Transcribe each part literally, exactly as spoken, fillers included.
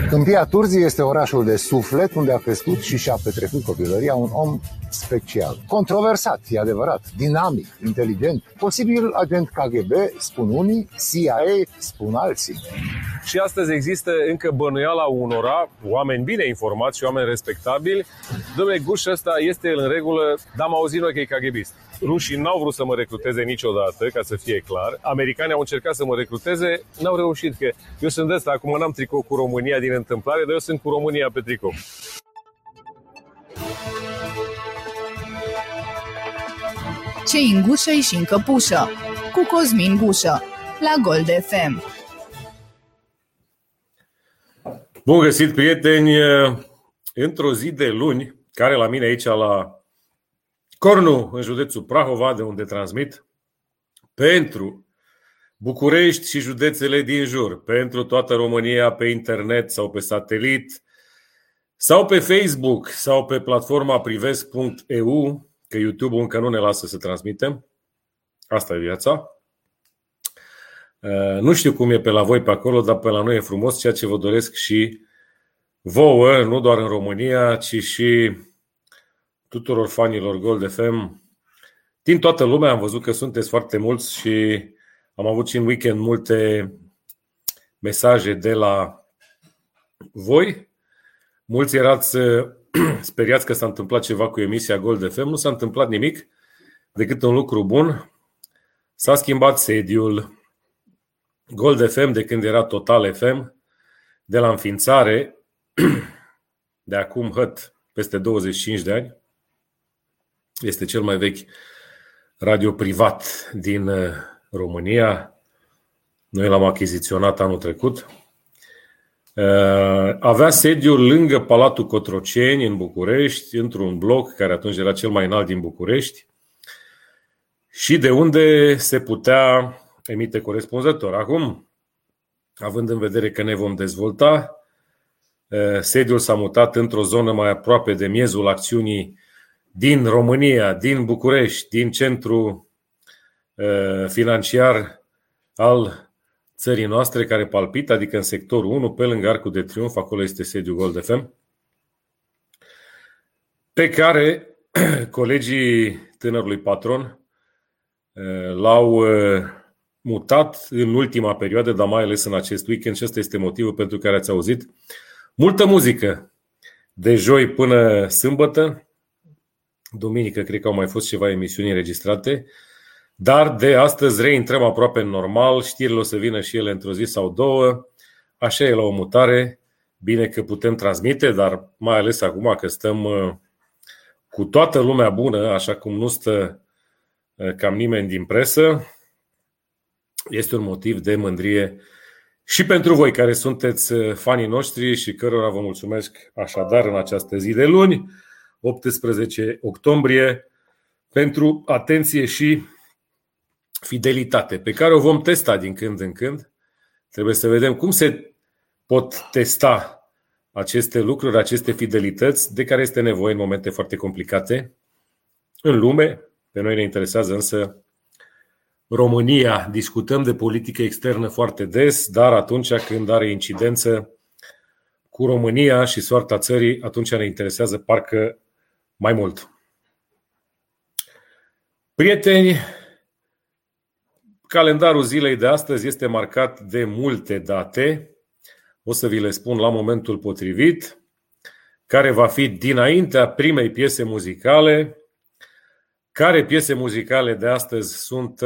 Câmpia Turzii este orașul de suflet unde a crescut și și-a petrecut copilăria un om special. Controversat, e adevărat, dinamic, inteligent, posibil agent K G B, spun unii, C I A, spun alții. Și astăzi există încă bănuiala unora, oameni bine informați și oameni respectabili. Dom'le, Guș ăsta este el în regulă, dar am auzit noi că e KGBist. Rușii n-au vrut să mă recruteze niciodată, ca să fie clar. Americanii au încercat să mă recruteze, n-au reușit, că eu sunt de ăsta, acum n-am tricou cu România din întâmplare, dar eu sunt cu România pe tricou. Ce-i în gușă și în căpușă, cu Cosmin Gușă, la Gold F M. Bun găsit, prieteni, într-o zi de luni, care la mine aici la Cornu, în județul Prahova, de unde transmit, pentru București și județele din jur, pentru toată România pe internet sau pe satelit, sau pe Facebook, sau pe platforma privesc punct e u, că YouTube-ul încă nu ne lasă să transmitem. Asta e viața. Nu știu cum e pe la voi pe acolo, dar pe la noi e frumos, ceea ce vă doresc și vouă, nu doar în România, ci și tuturor fanilor Gold F M. Din toată lumea am văzut că sunteți foarte mulți și am avut și în weekend multe mesaje de la voi. Mulți erați speriați că s-a întâmplat ceva cu emisia Gold F M. Nu s-a întâmplat nimic decât un lucru bun. S-a schimbat sediul. Gold F M, de când era Total F M, de la înființare, de acum hăt peste douăzeci și cinci de ani, este cel mai vechi radio privat din România. Noi l-am achiziționat anul trecut. Avea sediul lângă Palatul Cotroceni, în București, într-un bloc care atunci era cel mai înalt din București și de unde se putea emite corespunzător. Acum, având în vedere că ne vom dezvolta, sediul s-a mutat într-o zonă mai aproape de miezul acțiunii din România, din București, din centru financiar al țării noastre care palpită, adică în sectorul unu, pe lângă Arcul de Triunf, acolo este sediul Gold F M, pe care colegii tânărului patron l-au mutat în ultima perioadă, dar mai ales în acest weekend, și ăsta este motivul pentru care ați auzit multă muzică de joi până sâmbătă. Duminică cred că au mai fost ceva emisiuni înregistrate, dar de astăzi reintrăm aproape normal. Știrile o să vină și ele într-o zi sau două. Așa e la o mutare. Bine că putem transmite, dar mai ales acum că stăm cu toată lumea bună, așa cum nu stă cam nimeni din presă, este un motiv de mândrie și pentru voi care sunteți fanii noștri și cărora vă mulțumesc așadar în această zi de luni, optsprezece octombrie, pentru atenție și fidelitate, pe care o vom testa din când în când. Trebuie să vedem cum se pot testa aceste lucruri, aceste fidelități de care este nevoie în momente foarte complicate în lume. Pe noi ne interesează însă România. Discutăm de politică externă foarte des, dar atunci când are incidență cu România și soarta țării, atunci ne interesează parcă mai mult. Prieteni, calendarul zilei de astăzi este marcat de multe date. O să vi le spun la momentul potrivit, care va fi dinaintea primei piese muzicale. Care piese muzicale de astăzi sunt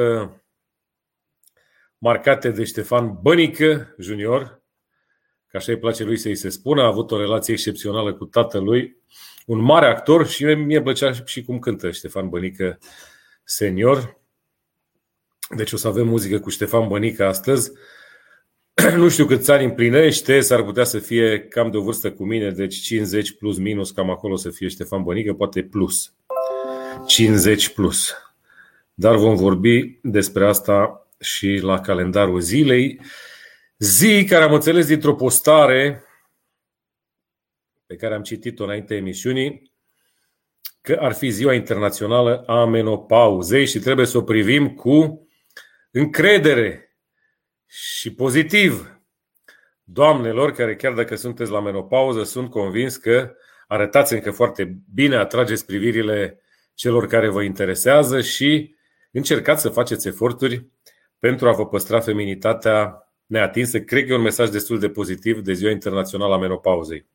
marcate de Ștefan Bănică Junior, că așa îi place lui să-i se spună, a avut o relație excepțională cu tatălui, un mare actor, și mie îmi plăcea și cum cântă Ștefan Bănică senior. Deci o să avem muzică cu Ștefan Bănică astăzi. Nu știu câți ani împlinește, s-ar putea să fie cam de o vârstă cu mine, deci cincizeci plus minus, cam acolo să fie Ștefan Bănică, poate plus. cincizeci plus. Dar vom vorbi despre asta și la calendarul zilei. Zi care am înțeles dintr-o postare pe care am citit-o înainte emisiunii, că ar fi ziua internațională a menopauzei și trebuie să o privim cu încredere și pozitiv. doamnelor care chiar dacă sunteți la menopauză, sunt convins că arătați încă foarte bine, atrageți privirile celor care vă interesează și încercați să faceți eforturi pentru a vă păstra feminitatea neatinsă. Cred că e un mesaj destul de pozitiv de Ziua Internațională a Menopauzei.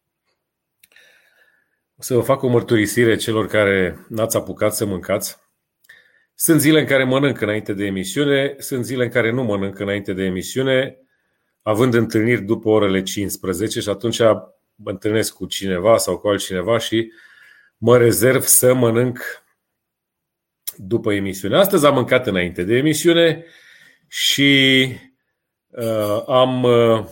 O să vă fac o mărturisire celor care n-ați apucat să mâncați. Sunt zile în care mănânc înainte de emisiune, sunt zile în care nu mănânc înainte de emisiune, având întâlniri după orele cincisprezece și atunci mă întâlnesc cu cineva sau cu altcineva și mă rezerv să mănânc după emisiune. Astăzi am mâncat înainte de emisiune și uh, am uh,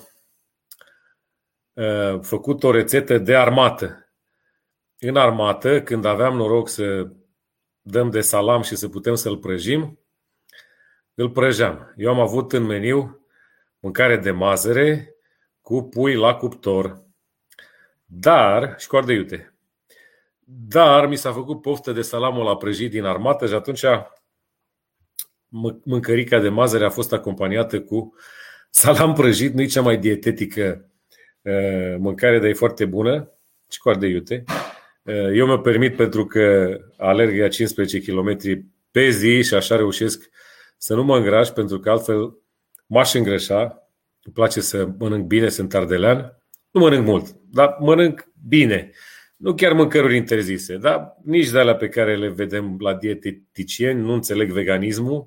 uh, făcut o rețetă de armată. În armată, când aveam noroc să dăm de salam și să putem să-l prăjim, îl prăjeam. Eu am avut în meniu mâncare de mazăre cu pui la cuptor. Dar, și coarde iute, dar mi s-a făcut poftă de salamul la prăjit din armată și atunci mâncărica de mazăre a fost acompaniată cu salam prăjit. Nu-i cea mai dietetică mâncare, dar e foarte bună. Și coarde iute. Eu mă permit pentru că alerg a cincisprezece kilometri pe zi și așa reușesc să nu mă îngraș, pentru că altfel m-aș îngrășa. Îmi place să mănânc bine, sunt ardelean. Nu mănânc mult, dar mănânc bine. Nu chiar mâncăruri interzise, dar nici de alea pe care le vedem la dieteticieni. Nu înțeleg veganismul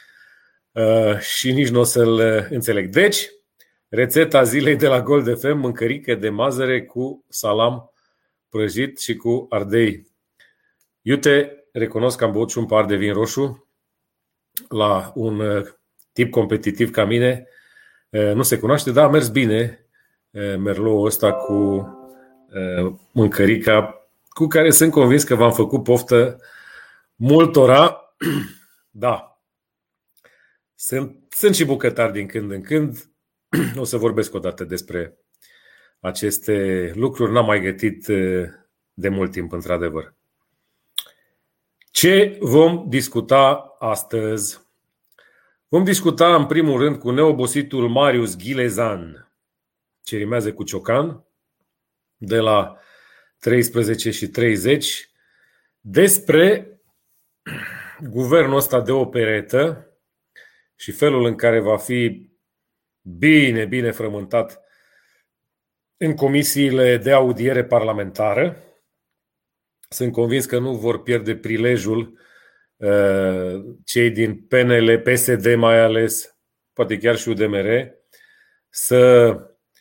și nici nu o să-l înțeleg. Deci, rețeta zilei de la Gold F M, mâncărică de mazăre cu salam prăjit și cu ardei. Iute, recunosc că am băut și un pahar de vin roșu la un tip competitiv ca mine. Nu se cunoaște, dar a mers bine merloul ăsta cu mâncărica, cu care sunt convins că v-am făcut poftă multora. Da, sunt, sunt și bucătari din când în când. O să vorbesc o dată despre aceste lucruri. N-am mai gătit de mult timp, într-adevăr. Ce vom discuta astăzi? Vom discuta în primul rând cu neobositul Marius Ghilezan, ce rimează cu ciocan, de la treisprezece și treizeci, despre guvernul ăsta de operetă și felul în care va fi bine, bine frământat în comisiile de audiere parlamentară. Sunt convins că nu vor pierde prilejul cei din P N L, P S D mai ales, poate chiar și U D M R, să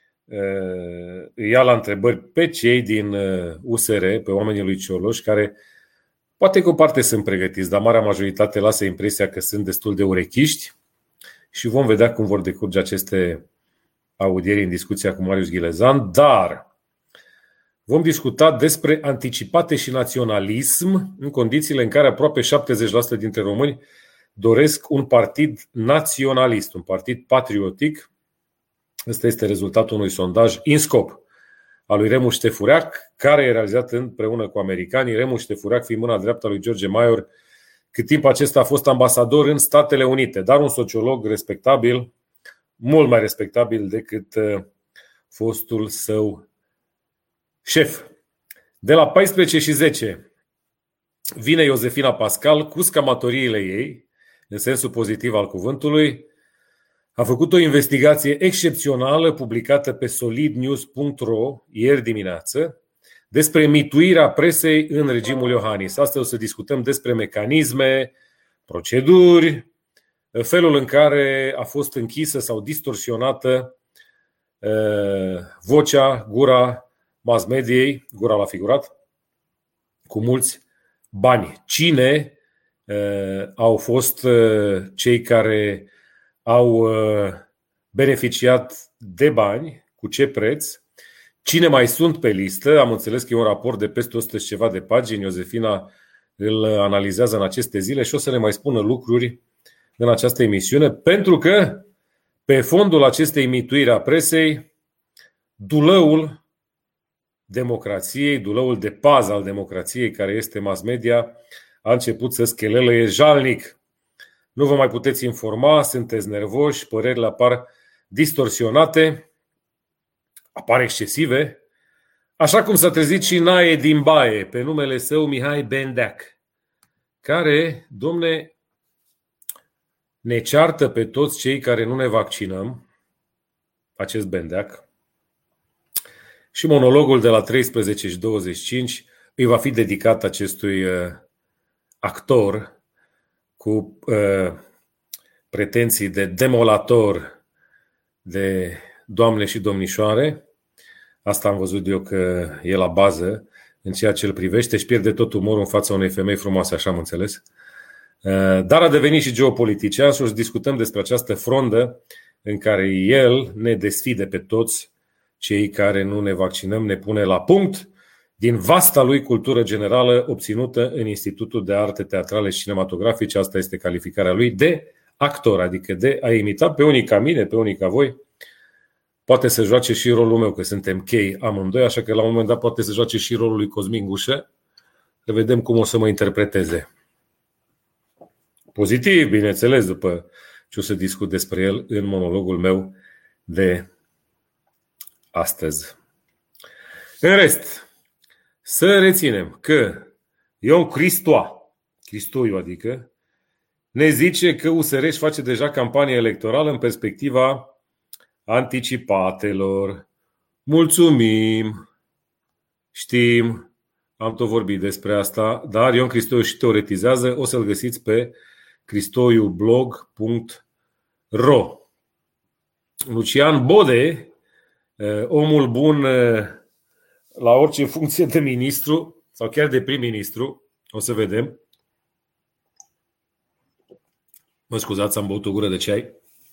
îi ia la întrebări pe cei din U S R, pe oamenii lui Cioloș, care poate că o parte sunt pregătiți, dar marea majoritate lasă impresia că sunt destul de urechiști și vom vedea cum vor decurge aceste audieri în discuția cu Marius Ghilezan. Dar vom discuta despre anticipate și naționalism în condițiile în care aproape șaptezeci la sută dintre români doresc un partid naționalist, un partid patriotic. Ăsta este rezultatul unui sondaj INSCOP al lui Remus Ștefăreac, care e realizat împreună cu americanii, Remus Ștefăreac fiind mâna dreaptă a lui George Maior, cât timp acesta a fost ambasador în Statele Unite, dar un sociolog respectabil, mult mai respectabil decât fostul său șef. De la paisprezece și zece vine Iosefina Pascal cu scamatoriile ei, în sensul pozitiv al cuvântului. A făcut o investigație excepțională publicată pe solid news punct ro ieri dimineață despre mituirea presei în regimul Iohannis. Astăzi o să discutăm despre mecanisme, proceduri, felul în care a fost închisă sau distorsionată vocea, gura mass mediei, gura la figurat, cu mulți bani. Cine au fost cei care au beneficiat de bani, cu ce preț, cine mai sunt pe listă. Am înțeles că e un raport de peste o sută și ceva de pagini. Iosefina îl analizează în aceste zile și o să ne mai spună lucruri în această emisiune, pentru că pe fondul acestei mituiri a presei, dulăul democrației, dulăul de pază al democrației, care este mass media, a început să schelele jalnic. Nu vă mai puteți informa, sunteți nervoși, părerile apar distorsionate apar excesive, așa cum s-a trezit și Nae din baie, pe numele său Mihai Bendeac, care, domne, ne ceartă pe toți cei care nu ne vaccinăm, acest Bendeac, și monologul de la treisprezece și douăzeci și cinci îi va fi dedicat acestui uh, actor cu uh, pretenții de demolator de doamne și domnișoare. Asta am văzut eu că e la bază în ceea ce îl privește și pierde tot umorul în fața unei femei frumoase, așa am înțeles. Dar a devenit și geopolitician și o să discutăm despre această frondă în care el ne desfide pe toți cei care nu ne vaccinăm, ne pune la punct din vasta lui cultură generală obținută în Institutul de Arte Teatrale și Cinematografice. Asta este calificarea lui de actor, adică de a imita pe unii ca mine, pe unii ca voi. Poate să joace și rolul meu, că suntem chei amândoi, așa că la un moment dat poate să joace și rolul lui Cosmin Gușă. Să vedem cum o să mă interpreteze. Pozitiv, bineînțeles, după ce o să discut despre el în monologul meu de astăzi. În rest, să reținem că Ion Cristoa, Cristoiu adică, ne zice că U S R își face deja campanie electorală în perspectiva anticipatelor. Mulțumim, știm, am tot vorbit despre asta, dar Ion Cristoiu și teoretizează, o să-l găsiți pe cristoiublog punct ro. Lucian Bode, omul bun la orice funcție de ministru sau chiar de prim-ministru, o să vedem. Mă scuzați, am băut o gură de ceai.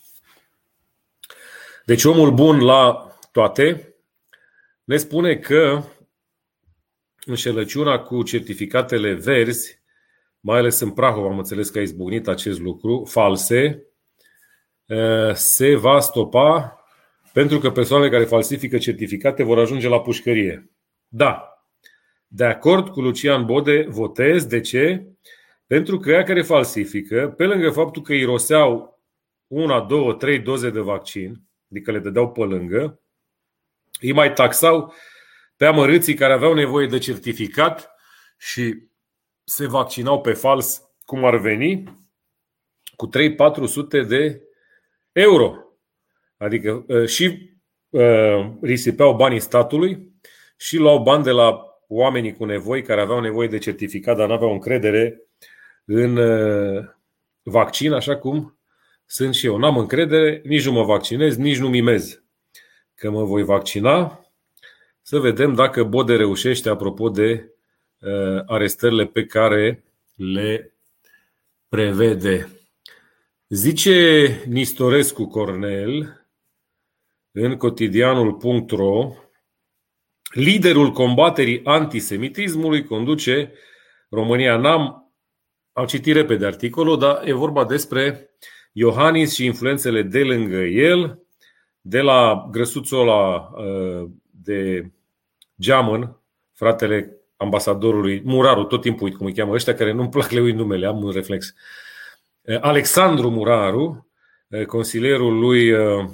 Deci omul bun la toate ne spune că înșelăciunea cu certificatele verzi, mai ales în Prahova, am înțeles că a izbucnit acest lucru, false, se va stopa pentru că persoanele care falsifică certificate vor ajunge la pușcărie. Da, de acord cu Lucian Bode, votez. De ce? Pentru că ea care falsifică, pe lângă faptul că iroseau una, două, trei doze de vaccin, adică le dădeau pe lângă, îi mai taxau pe amărâții care aveau nevoie de certificat și se vaccinau pe fals, cum ar veni, cu trei-patru sute de euro. Adică și uh, risipeau banii statului și luau bani de la oamenii cu nevoi care aveau nevoie de certificat, dar nu aveau încredere în uh, vaccin, așa cum sunt și eu. N-am încredere, nici nu mă vaccinez, nici nu mimez că mă voi vaccina. Să vedem dacă Bode reușește, apropo de uh, arestările pe care le prevede. Zice Nistorescu Cornel în cotidianul punct ro, liderul combaterii antisemitismului conduce România. N-am, am citit repede articolul, dar e vorba despre Iohannis și influențele de lângă el, de la grăsuțul ăla de Geamăn, fratele ambasadorului Muraru, tot timpul uit cum îi cheamă ăștia, care nu-mi plac le uit numele, am un reflex. Alexandru Muraru, consilierul lui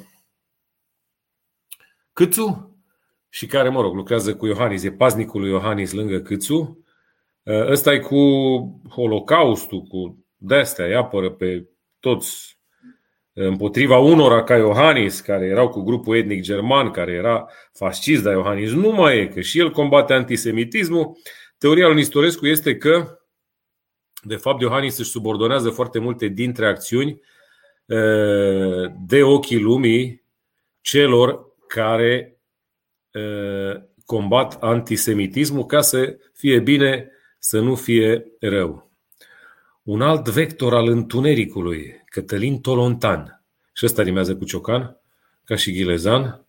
Câțu și care, mă rog, lucrează cu Iohannis, e paznicul lui Iohannis lângă Câțu. Ăsta e cu Holocaustul, cu de-astea, îi apără pe toți împotriva unora ca Iohannis, care erau cu grupul etnic german, care era fascist, dar Iohannis nu mai e, că și el combate antisemitismul. Teoria lui Nistorescu este că, de fapt, Iohannis își subordonează foarte multe dintre acțiuni de ochii lumii celor care combat antisemitismul ca să fie bine, să nu fie rău. Un alt vector al întunericului, Cătălin Tolontan, și ăsta rimează cu Ciocan, ca și Ghilezan,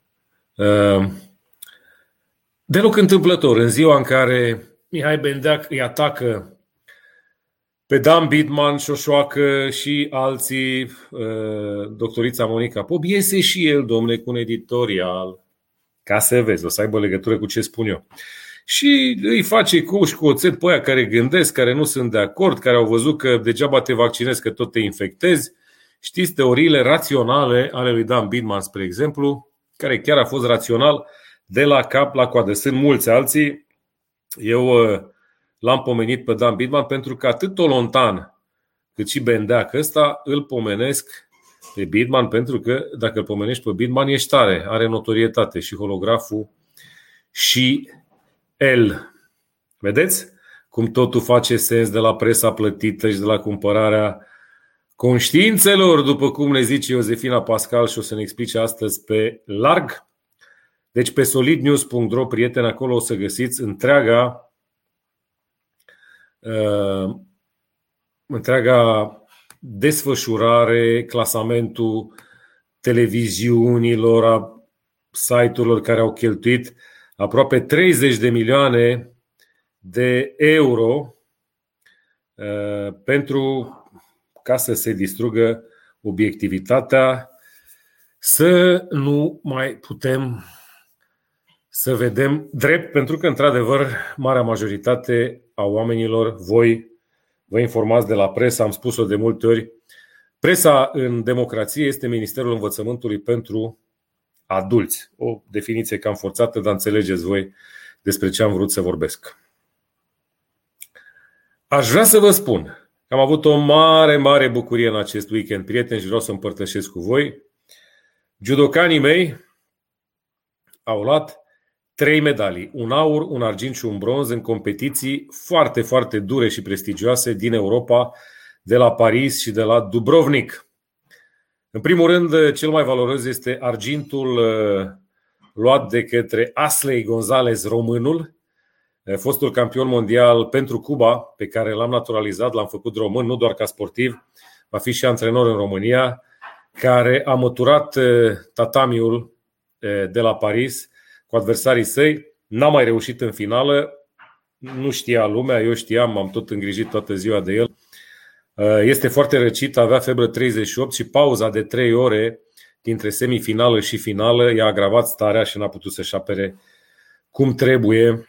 deloc întâmplător, în ziua în care Mihai Bendeac îi atacă pe Dan Bidman, Șoșoacă și alții, doctorița Monica Pop, iese și el, domne, cu un editorial, ca să vezi, o să aibă legătură cu ce spun eu. Și îi face cu uși cu oțet pe aia care gândesc, care nu sunt de acord, care au văzut că degeaba te vaccinezi, că tot te infectezi. Știți, teoriile raționale ale lui Dan Bidman, spre exemplu, care chiar a fost rațional de la cap la coadă. Sunt mulți alții. Eu l-am pomenit pe Dan Bidman pentru că atât Tolontan cât și Bendeac ăsta îl pomenesc pe Bidman, pentru că dacă îl pomenești pe Bidman ești tare, are notorietate și holograful și el. Vedeți cum totul face sens de la presa plătită și de la cumpărarea conștiințelor, după cum ne zice Iosefina Pascal și o să ne explice astăzi pe larg. Deci pe solid news punct ro, prieteni, acolo o să găsiți întreaga uh, întreaga desfășurare, clasamentul televiziunilor, a site-urilor care au cheltuit aproape treizeci de milioane de euro uh, pentru ca să se distrugă obiectivitatea, să nu mai putem să vedem drept, pentru că, într-adevăr, marea majoritate a oamenilor, voi vă informați de la presă, am spus-o de multe ori, presa în democrație este Ministerul Învățământului pentru adulți. O definiție cam forțată, dar înțelegeți voi despre ce am vrut să vorbesc. Aș vrea să vă spun că am avut o mare, mare bucurie în acest weekend, prieteni, și vreau să împărtășesc cu voi. Judocanii mei au luat trei medalii, un aur, un argint și un bronz în competiții foarte, foarte dure și prestigioase din Europa, de la Paris și de la Dubrovnik. În primul rând, cel mai valoros este argintul luat de către Asley González, românul, fostul campion mondial pentru Cuba, pe care l-am naturalizat, l-am făcut român, nu doar ca sportiv, va fi și antrenor în România, care a măturat tatamiul de la Paris cu adversarii săi, n-a mai reușit în finală, nu știa lumea, eu știam, m-am tot îngrijit toată ziua de el. Este foarte răcit, avea febră treizeci și opt și pauza de trei ore dintre semifinală și finală i-a agravat starea și n-a putut să-și apere cum trebuie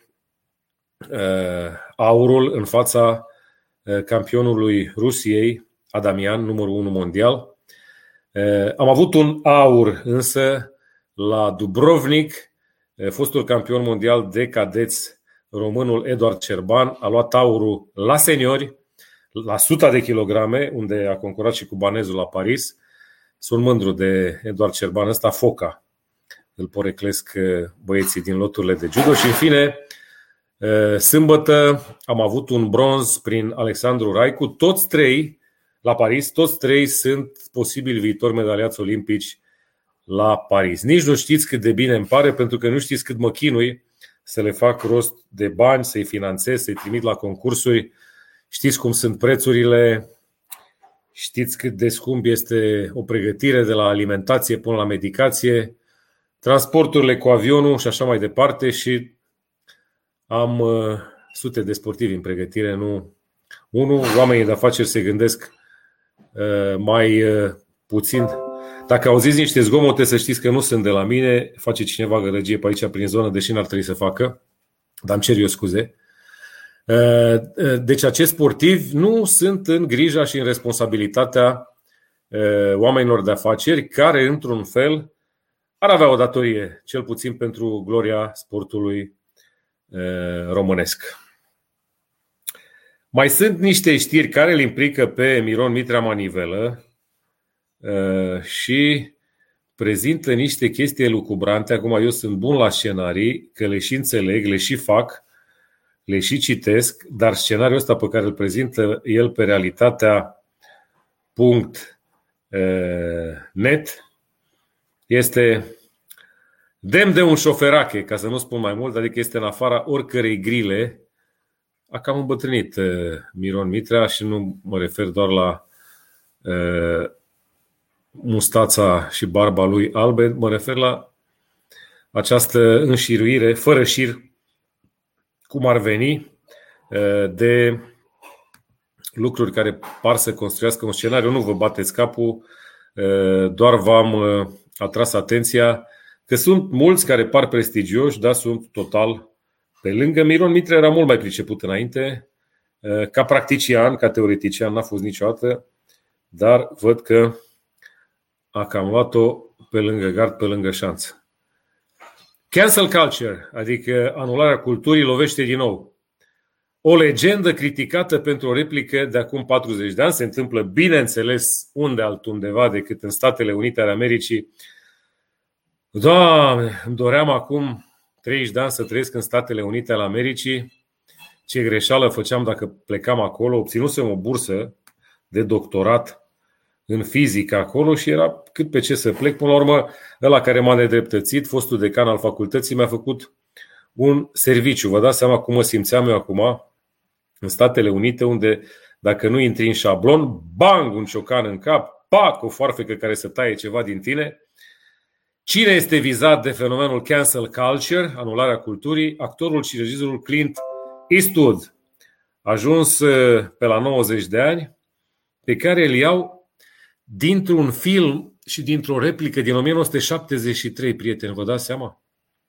aurul în fața campionului Rusiei, Adamian, numărul unu mondial. Am avut un aur însă la Dubrovnik. Fostul campion mondial de cadeți, românul Eduard Cerban, a luat aurul la seniori, la suta de kilograme, unde a concurat și cubanezul la Paris. Sunt mândru de Eduard Cerban ăsta, foca. Îl poreclesc băieții din loturile de judo. Și în fine, sâmbătă am avut un bronz prin Alexandru Raicu. Toți trei la Paris, toți trei sunt posibili viitori medaliați olimpici la Paris. Nici nu știți cât de bine îmi pare, pentru că nu știți cât mă chinui să le fac rost de bani, să-i finanțez, să-i trimit la concursuri. Știți cum sunt prețurile, știți cât de scump este o pregătire, de la alimentație până la medicație, transporturile cu avionul și așa mai departe, și am uh, sute de sportivi în pregătire, nu unul. Oamenii de afaceri se gândesc uh, mai uh, puțin. Dacă auziți niște zgomote, să știți că nu sunt de la mine, face cineva gălăgie pe aici prin zonă, deși n-ar trebui să facă, dar îmi cer eu scuze. Deci acești sportivi nu sunt în grija și în responsabilitatea oamenilor de afaceri, care într-un fel ar avea o datorie, cel puțin pentru gloria sportului românesc. Mai sunt niște știri care îl implică pe Miron Mitrea Manivelă și prezintă niște chestii elucubrante. Acum eu sunt bun la scenarii, că le și înțeleg, le și fac, le și citesc, dar scenariul ăsta pe care îl prezintă el pe realitatea punct net este demn de un șoferache, ca să nu spun mai mult, adică este în afara oricărei grile. A cam îmbătrânit Miron Mitrea și nu mă refer doar la mustața și barba lui albe, mă refer la această înșiruire, fără șir, cum ar veni, de lucruri care par să construiască un scenariu. Nu vă bateți capul, doar v-am atras atenția că sunt mulți care par prestigioși, dar sunt total pe lângă. Miron Mitrea era mult mai priceput înainte, ca practician, ca teoretician n-a fost niciodată, dar văd că a cam luat-o pe lângă gard, pe lângă șanță. Cancel culture, adică anularea culturii, lovește din nou. O legendă criticată pentru o replică de acum patruzeci de ani se întâmplă, bineînțeles, unde altundeva decât în Statele Unite ale Americii. Doamne, îmi doream acum treizeci de ani să trăiesc în Statele Unite ale Americii. Ce greșeală făceam dacă plecam acolo. Obținusem o bursă de doctorat în fizică acolo și era cât pe ce să plec. Până la urmă, ăla care m-a nedreptățit, fostul decan al facultății, mi-a făcut un serviciu. Vă dați seama cum mă simțeam eu acum în Statele Unite, unde dacă nu intri în șablon, bang, un ciocan în cap, pac, o foarfecă care să taie ceva din tine. Cine este vizat de fenomenul cancel culture, anularea culturii? Actorul și regizorul Clint Eastwood, ajuns pe la nouăzeci de ani, pe care îl iau dintr-un film și dintr-o replică din o mie nouă sute șaptezeci și trei, prieteni, vă dați seama?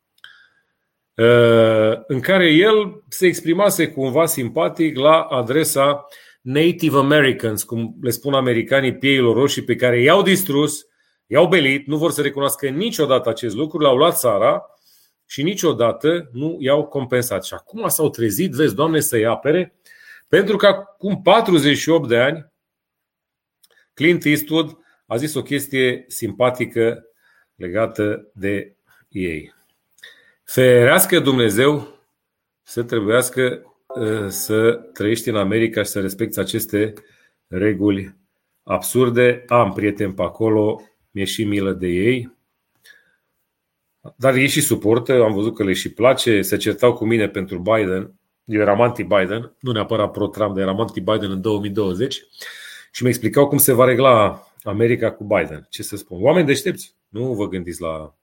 În care el se exprimase cumva simpatic la adresa Native Americans, cum le spun americanii, pieilor roșii, pe care i-au distrus, i-au belit, nu vor să recunoască niciodată acest lucru, le-au luat țara și niciodată nu i-au compensat. Și acum s-au trezit, vezi, Doamne, să-i apere, pentru că acum patruzeci și opt de ani Clint Eastwood a zis o chestie simpatică legată de ei. Ferească Dumnezeu să trebuiască să trăiești în America și să respecti aceste reguli absurde. Am prieteni pe acolo, mi-e și milă de ei, dar ei și suportă, am văzut că le și place, se certau cu mine pentru Biden. Eu eram anti-Biden, nu neapărat pro-Trump, dar eram anti-Biden în două mii douăzeci și mi explicau cum se va regla America cu Biden. Ce să spun? Oameni deștepți, nu vă gândiți la...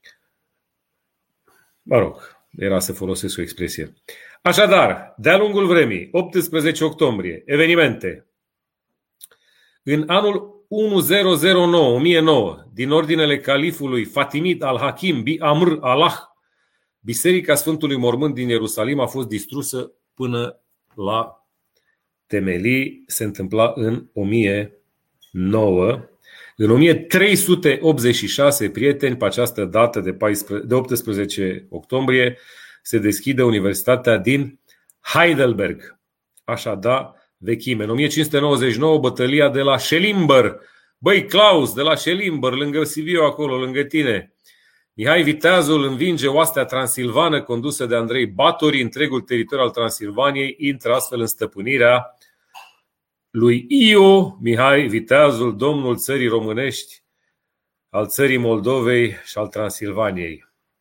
Mă rog, era să folosesc o expresie. Așadar, de-a lungul vremii, optsprezece octombrie, evenimente. În anul o mie nouă, din ordinele califului Fatimid al-Hakim bi Amr Allah, Biserica Sfântului Mormânt din Ierusalim a fost distrusă până la temelii. Se întâmpla în o mie nouă. În o mie trei sute optzeci și șase, prieteni, pe această dată de, paisprezece, de optsprezece octombrie, se deschide Universitatea din Heidelberg. Așa da, vechime. În o mie cinci sute nouăzeci și nouă, bătălia de la Schellimber. Băi, Claus, de la Schellimber, lângă Sibiu, acolo, lângă tine. Mihai Viteazul învinge oastea transilvană condusă de Andrei Batory. Întregul teritoriu al Transilvaniei intră astfel în stăpânirea lui Io Mihai Viteazul, domnul țării românești, al țării Moldovei și al Transilvaniei.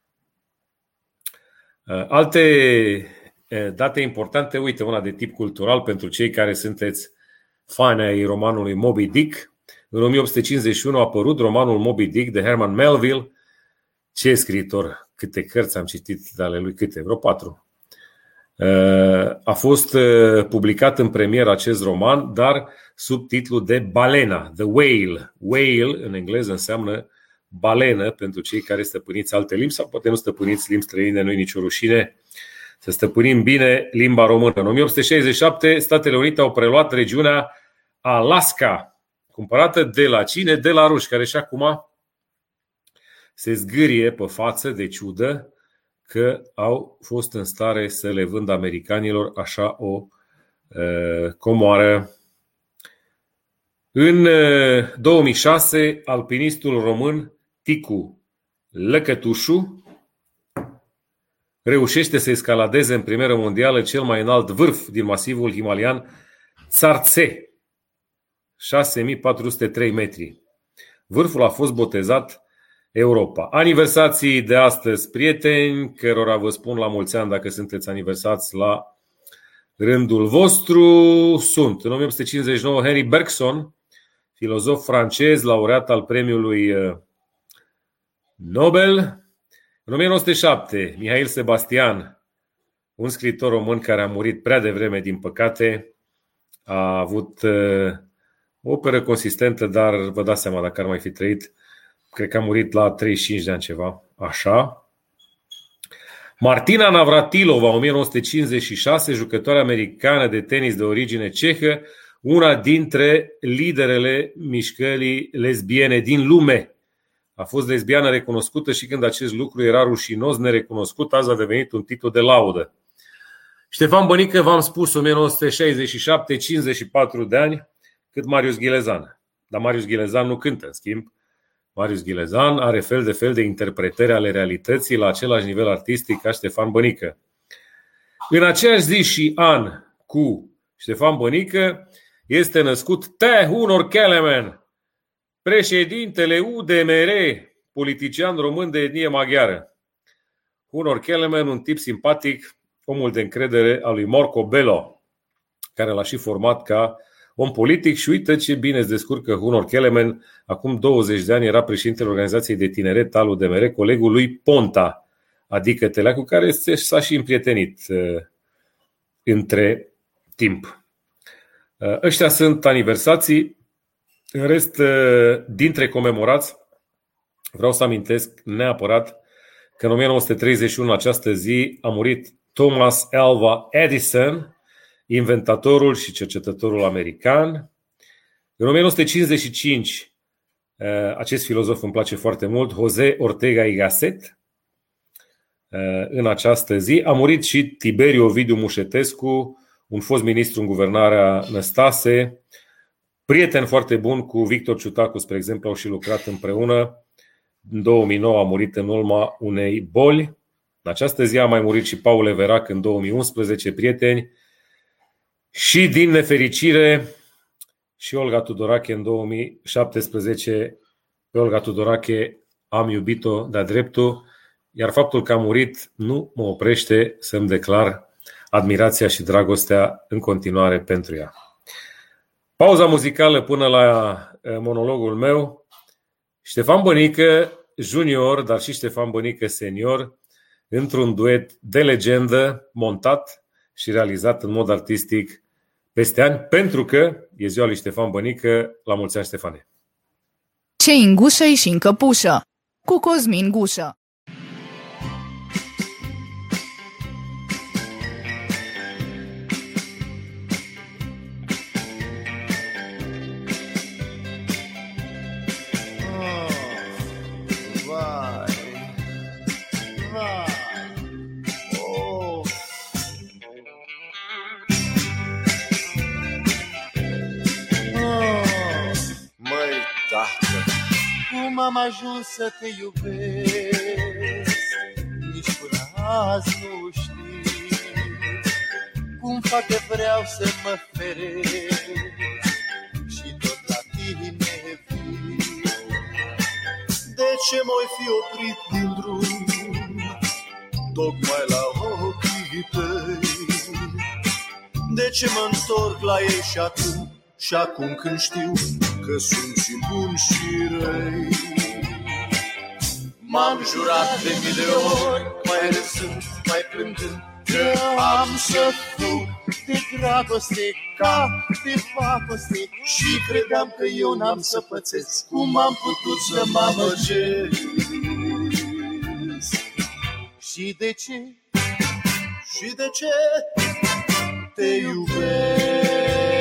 Alte date importante, uite, una de tip cultural pentru cei care sunteți fani ai romanului Moby Dick. În o mie opt sute cincizeci și unu a apărut romanul Moby Dick de Herman Melville. Ce scriitor, câte cărți am citit de ale lui, câte, vreo patru. A fost publicat în premieră acest roman, dar sub titlul de Balena, The Whale. Whale în engleză înseamnă balenă pentru cei care stăpâniți alte limbi sau poate nu stăpâniți limbi străine, nu-i nicio rușine să stăpânim bine limba română. În o mie opt sute șaizeci și șapte, Statele Unite au preluat regiunea Alaska, cumpărată de la cine? De la ruși, care și acum se zgârie pe față de ciudă că au fost în stare să le vândă americanilor așa o uh, comoară. În uh, două mii șase, alpinistul român Ticu Lăcătușu reușește să escaladeze în premieră mondială cel mai înalt vârf din masivul himalian Tsartse, șase mii patru sute trei metri. Vârful a fost botezat Europa. Aniversații de astăzi, prieteni, cărora vă spun la mulți ani dacă sunteți aniversați la rândul vostru, sunt în o mie opt sute cincizeci și nouă Henri Bergson, filozof francez, laureat al premiului Nobel. În o mie nouă sute șapte Mihail Sebastian, un scriitor român care a murit prea devreme, din păcate, a avut o operă consistentă, dar vă dați seama dacă ar mai fi trăit. Cred că a murit la treizeci și cinci de ani ceva. Așa. Martina Navratilova, o mie nouă sute cincizeci și șase, jucătoare americană de tenis de origine cehă, una dintre liderele mișcării lesbiene din lume. A fost lesbiană recunoscută și când acest lucru era rușinos, nerecunoscut, azi a devenit un titlu de laudă. Ștefan Bănică, v-am spus, o mie nouă sute șaizeci și șapte, cincizeci și patru de ani, cât Marius Ghilezan. Dar Marius Ghilezan nu cântă, în schimb. Marius Ghilezan are fel de fel de interpretări ale realității la același nivel artistic ca Ștefan Bănică. În aceeași zi și an cu Ștefan Bănică este născut Hunor Kelemen, președintele U D M R, politician român de etnie maghiară. Hunor Kelemen, un tip simpatic, omul de încredere al lui Marco Bello, care l-a și format ca om politic. Și uite ce bine îți descurcă Hunor Kelemen. Acum douăzeci de ani era președintele organizației de tineret al U D M R, colegul lui Ponta, adică Telea, cu care s-a și împrietenit uh, între timp. Uh, ăștia sunt aniversații. În rest, uh, dintre comemorați, vreau să amintesc neapărat că în o mie nouă sute treizeci și unu, în această zi, a murit Thomas Alva Edison, inventatorul și cercetătorul american. În o mie nouă sute cincizeci și cinci, acest filozof îmi place foarte mult, José Ortega y Gasset. În această zi a murit și Tiberiu Ovidiu Mușetescu, un fost ministru în guvernarea Năstase, prieten foarte bun cu Victor Ciutacu, spre exemplu, au și lucrat împreună. În două mii nouă a murit în urma unei boli. În această zi a mai murit și Paul Everac în două mii unsprezece, prieteni. Și din nefericire și Olga Tudorache în două mii șaptesprezece. Pe Olga Tudorache am iubit-o de-a dreptul, iar faptul că a murit nu mă oprește să-mi declar admirația și dragostea în continuare pentru ea. Pauza muzicală până la monologul meu. Ștefan Bănică junior, dar și Ștefan Bănică senior, într-un duet de legendă, montat și realizat în mod artistic peste ani, pentru că e ziua lui Ștefan Bănică. La mulți ani, Ștefane! Ce-i în gușă-i și în căpușă, cu Cosmin Gușă. Cum am ajuns să te iubesc, nici până azi nu știi. Cum fac de vreau să mă feresc și tot la tine vii. De ce m-oi fi oprit din drum, tocmai la ochii tăi? De ce mă întorc la ei și acum, și acum când știu că sunt și buni și răi? M-am jurat de mii de ori, mai râsând, mai plângând, că am să fug de dragoste ca de pacoste. Și credeam că eu n-am să pățesc. Cum am putut să mă amăgesc? Și de ce? Și de ce te iubesc?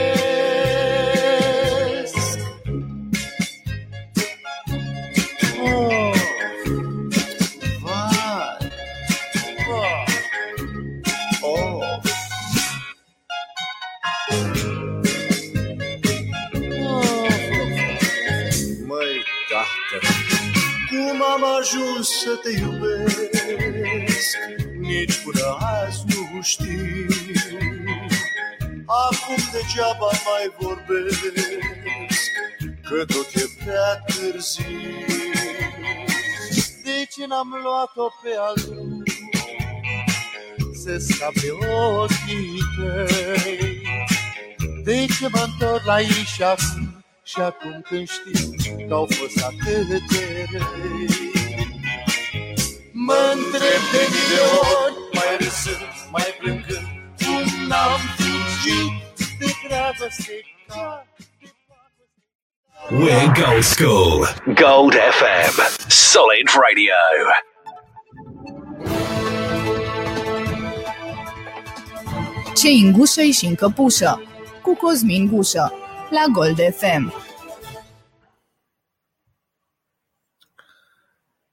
Cum am ajuns să te iubesc, nici până azi nu știu. Acum degeaba mai vorbesc, că tot e prea târziu. De ce n-am luat-o pe al drum să scap de ochii tăi? De ce mă întorc la ei și acum, și acum când știu că au fost atât de răi? Mă întreb de mii de ori, mai râsând, mai plângând, cum n-am fugit de dragoste ca de pacoste. We're Gold School. Gold F M. Solid Radio. Ce-i în gușă-i și în căpușă, cu Cosmin Gușă, la Gold F M.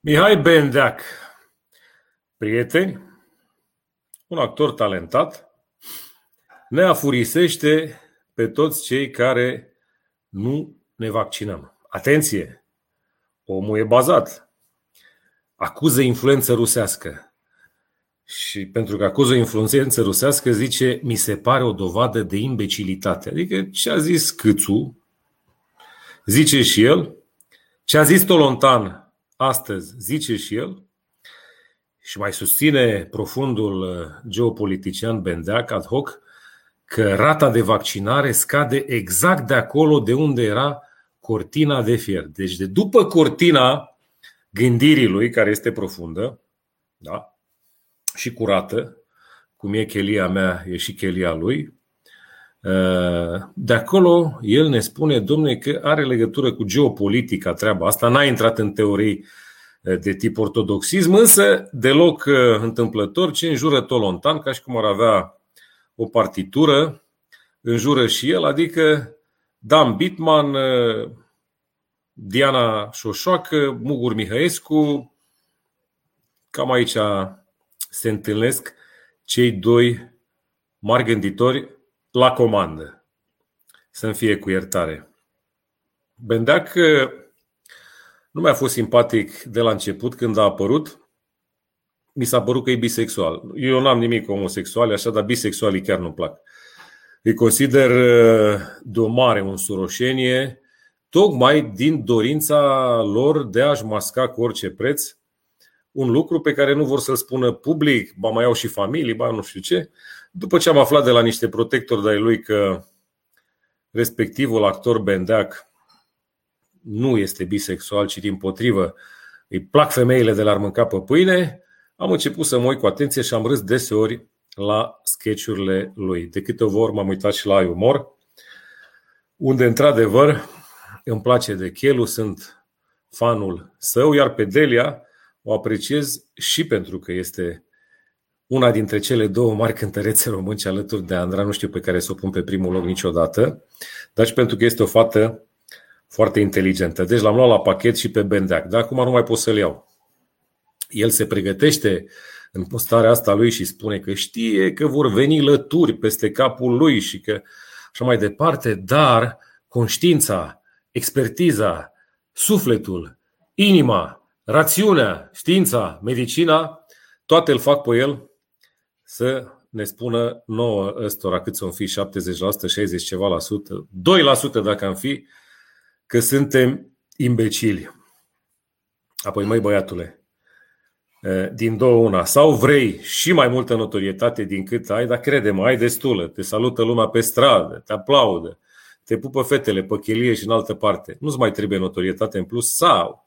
Mihai Bendeac, prieteni, un actor talentat, ne afurisește pe toți cei care nu ne vaccinăm. Atenție! Omul e bazat. Acuză influență rusească. Și pentru că acuză influență rusească, zice, mi se pare o dovadă de imbecilitate. Adică ce a zis Câțu, zice și el, ce a zis Tolontan astăzi, zice și el, și mai susține profundul geopolitician Bendeac ad hoc că rata de vaccinare scade exact de acolo de unde era cortina de fier. Deci de după cortina gândirii lui, care este profundă, da, și curată, cum e chelia mea, e și chelia lui, de acolo el ne spune, domne, că are legătură cu geopolitica treaba asta, n-a intrat în teorii de tip ortodoxism, însă deloc întâmplător ce înjură Tolontan, ca și cum ar avea o partitură, înjură și el, adică Dan Bitman, Diana Șoșoacă, Mugur Mihăescu, cam aici se întâlnesc cei doi mari gânditori la comandă. Să-mi fie cu iertare. Bendeac nu mi-a fost simpatic de la început când a apărut. Mi s-a părut că e bisexual. Eu n-am nimic cu homosexuali, așa, dar bisexualii chiar nu-mi plac. Îi consider de o mare însuroșenie, tocmai din dorința lor de a-și masca cu orice preț un lucru pe care nu vor să-l spună public, ba mai au și familii, ba nu știu ce. După ce am aflat de la niște protectori de-ai lui că respectivul actor Bendeac nu este bisexual, ci dimpotrivă îi plac femeile de la ar mânca pe pâine, am început să mă uit cu atenție și am râs deseori la sketch-urile lui. De câte ori m-am uitat și la Ai Umor, unde într-adevăr îmi place de Chelu, sunt fanul său, iar pe Delia o apreciez și pentru că este una dintre cele două mari cântărețe românce alături de Andra, nu știu pe care să o pun pe primul loc niciodată, dar și pentru că este o fată foarte inteligentă. Deci l-am luat la pachet și pe Bendeac, dar acum nu mai pot să-l iau. El se pregătește în postarea asta lui și spune că știe că vor veni lături peste capul lui și că așa mai departe, dar conștiința, expertiza, sufletul, inima, rațiunea, știința, medicina, toate îl fac pe el să ne spună nouă ăstora cât să-mi fi șaptezeci la sută, șaizeci ceva la sută, doi la sută dacă am fi, că suntem imbecili. Apoi, măi băiatule, din două una, sau vrei și mai multă notorietate din cât ai, dar crede-mă, ai destulă, te salută lumea pe stradă, te aplaudă, te pupă fetele pe chelie și în altă parte. Nu-ți mai trebuie notorietate în plus sau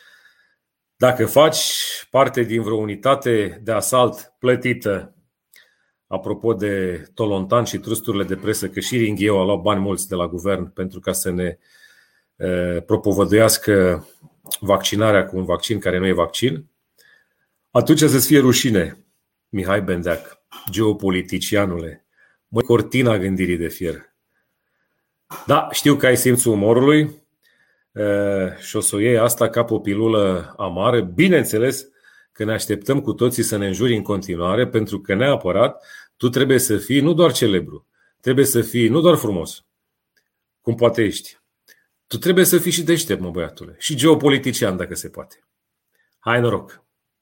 dacă faci parte din vreo unitate de asalt plătită, apropo de Tolontan și trusturile de presă, că și Ringheu a luat bani mulți de la guvern pentru ca să ne e, propovăduiască vaccinarea cu un vaccin care nu e vaccin, atunci să-ți fie rușine, Mihai Bendeac, geopoliticianule, măi cortina gândirii de fier. Da, știu că ai simțul umorului și o să o iei asta ca pe o pilulă amară. Bineînțeles că ne așteptăm cu toții să ne înjuri în continuare, pentru că neapărat tu trebuie să fii nu doar celebru, trebuie să fii nu doar frumos, cum poate ești. Tu trebuie să fii și deștept, mă băiatule, și geopolitician dacă se poate. Hai noroc!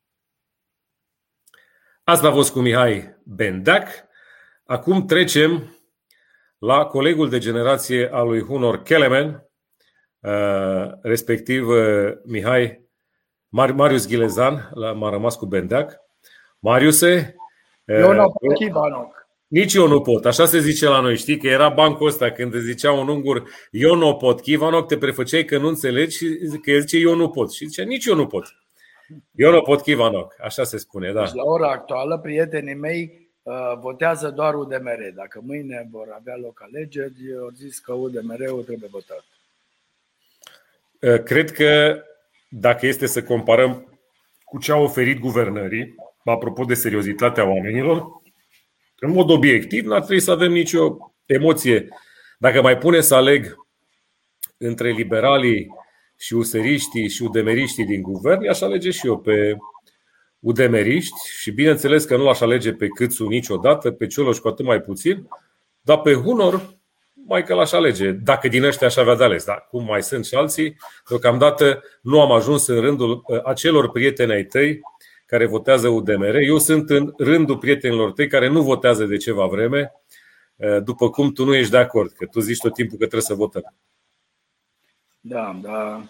Asta a fost cu Mihai Bendeac. Acum trecem la colegul de generație al lui Hunor Kelemen, respectiv Mihai Marius Ghilezan, m-a rămas cu Bendeac. Mariuse, eu nu pot, Chivanoc. Nici eu nu pot, așa se zice la noi, știi, că era bancul ăsta când îți zicea un ungur eu nu pot, Chivanoc, te prefăceai că nu înțelegi și că el zice eu nu pot și zicea nici eu nu pot. Eu nu pot, Chivanoc, așa se spune, da. Deci la ora actuală, prietenii mei uh, votează doar U D M R. Dacă mâine vor avea loc alegeri, au zis că U D M R-ul trebuie votat. Uh, cred că dacă este să comparăm cu ce au oferit guvernării, apropo de seriozitatea oamenilor, în mod obiectiv, n-ar trebui să avem nicio emoție. Dacă mai pune să aleg între liberalii și useriștii și udemeriștii din guvern, i-aș alege și eu pe udemeriști și bineînțeles că nu l-aș alege pe Câțu niciodată, pe Cioloș cu atât mai puțin, dar pe Hunor mai că l-aș alege, dacă din ăștia aș avea de ales. Dar cum mai sunt și alții, deocamdată nu am ajuns în rândul acelor prieteni ai tăi care votează U D M R. Eu sunt în rândul prietenilor tăi care nu votează de ceva vreme, după cum tu nu ești de acord, că tu zici tot timpul că trebuie să votăm. Da, da.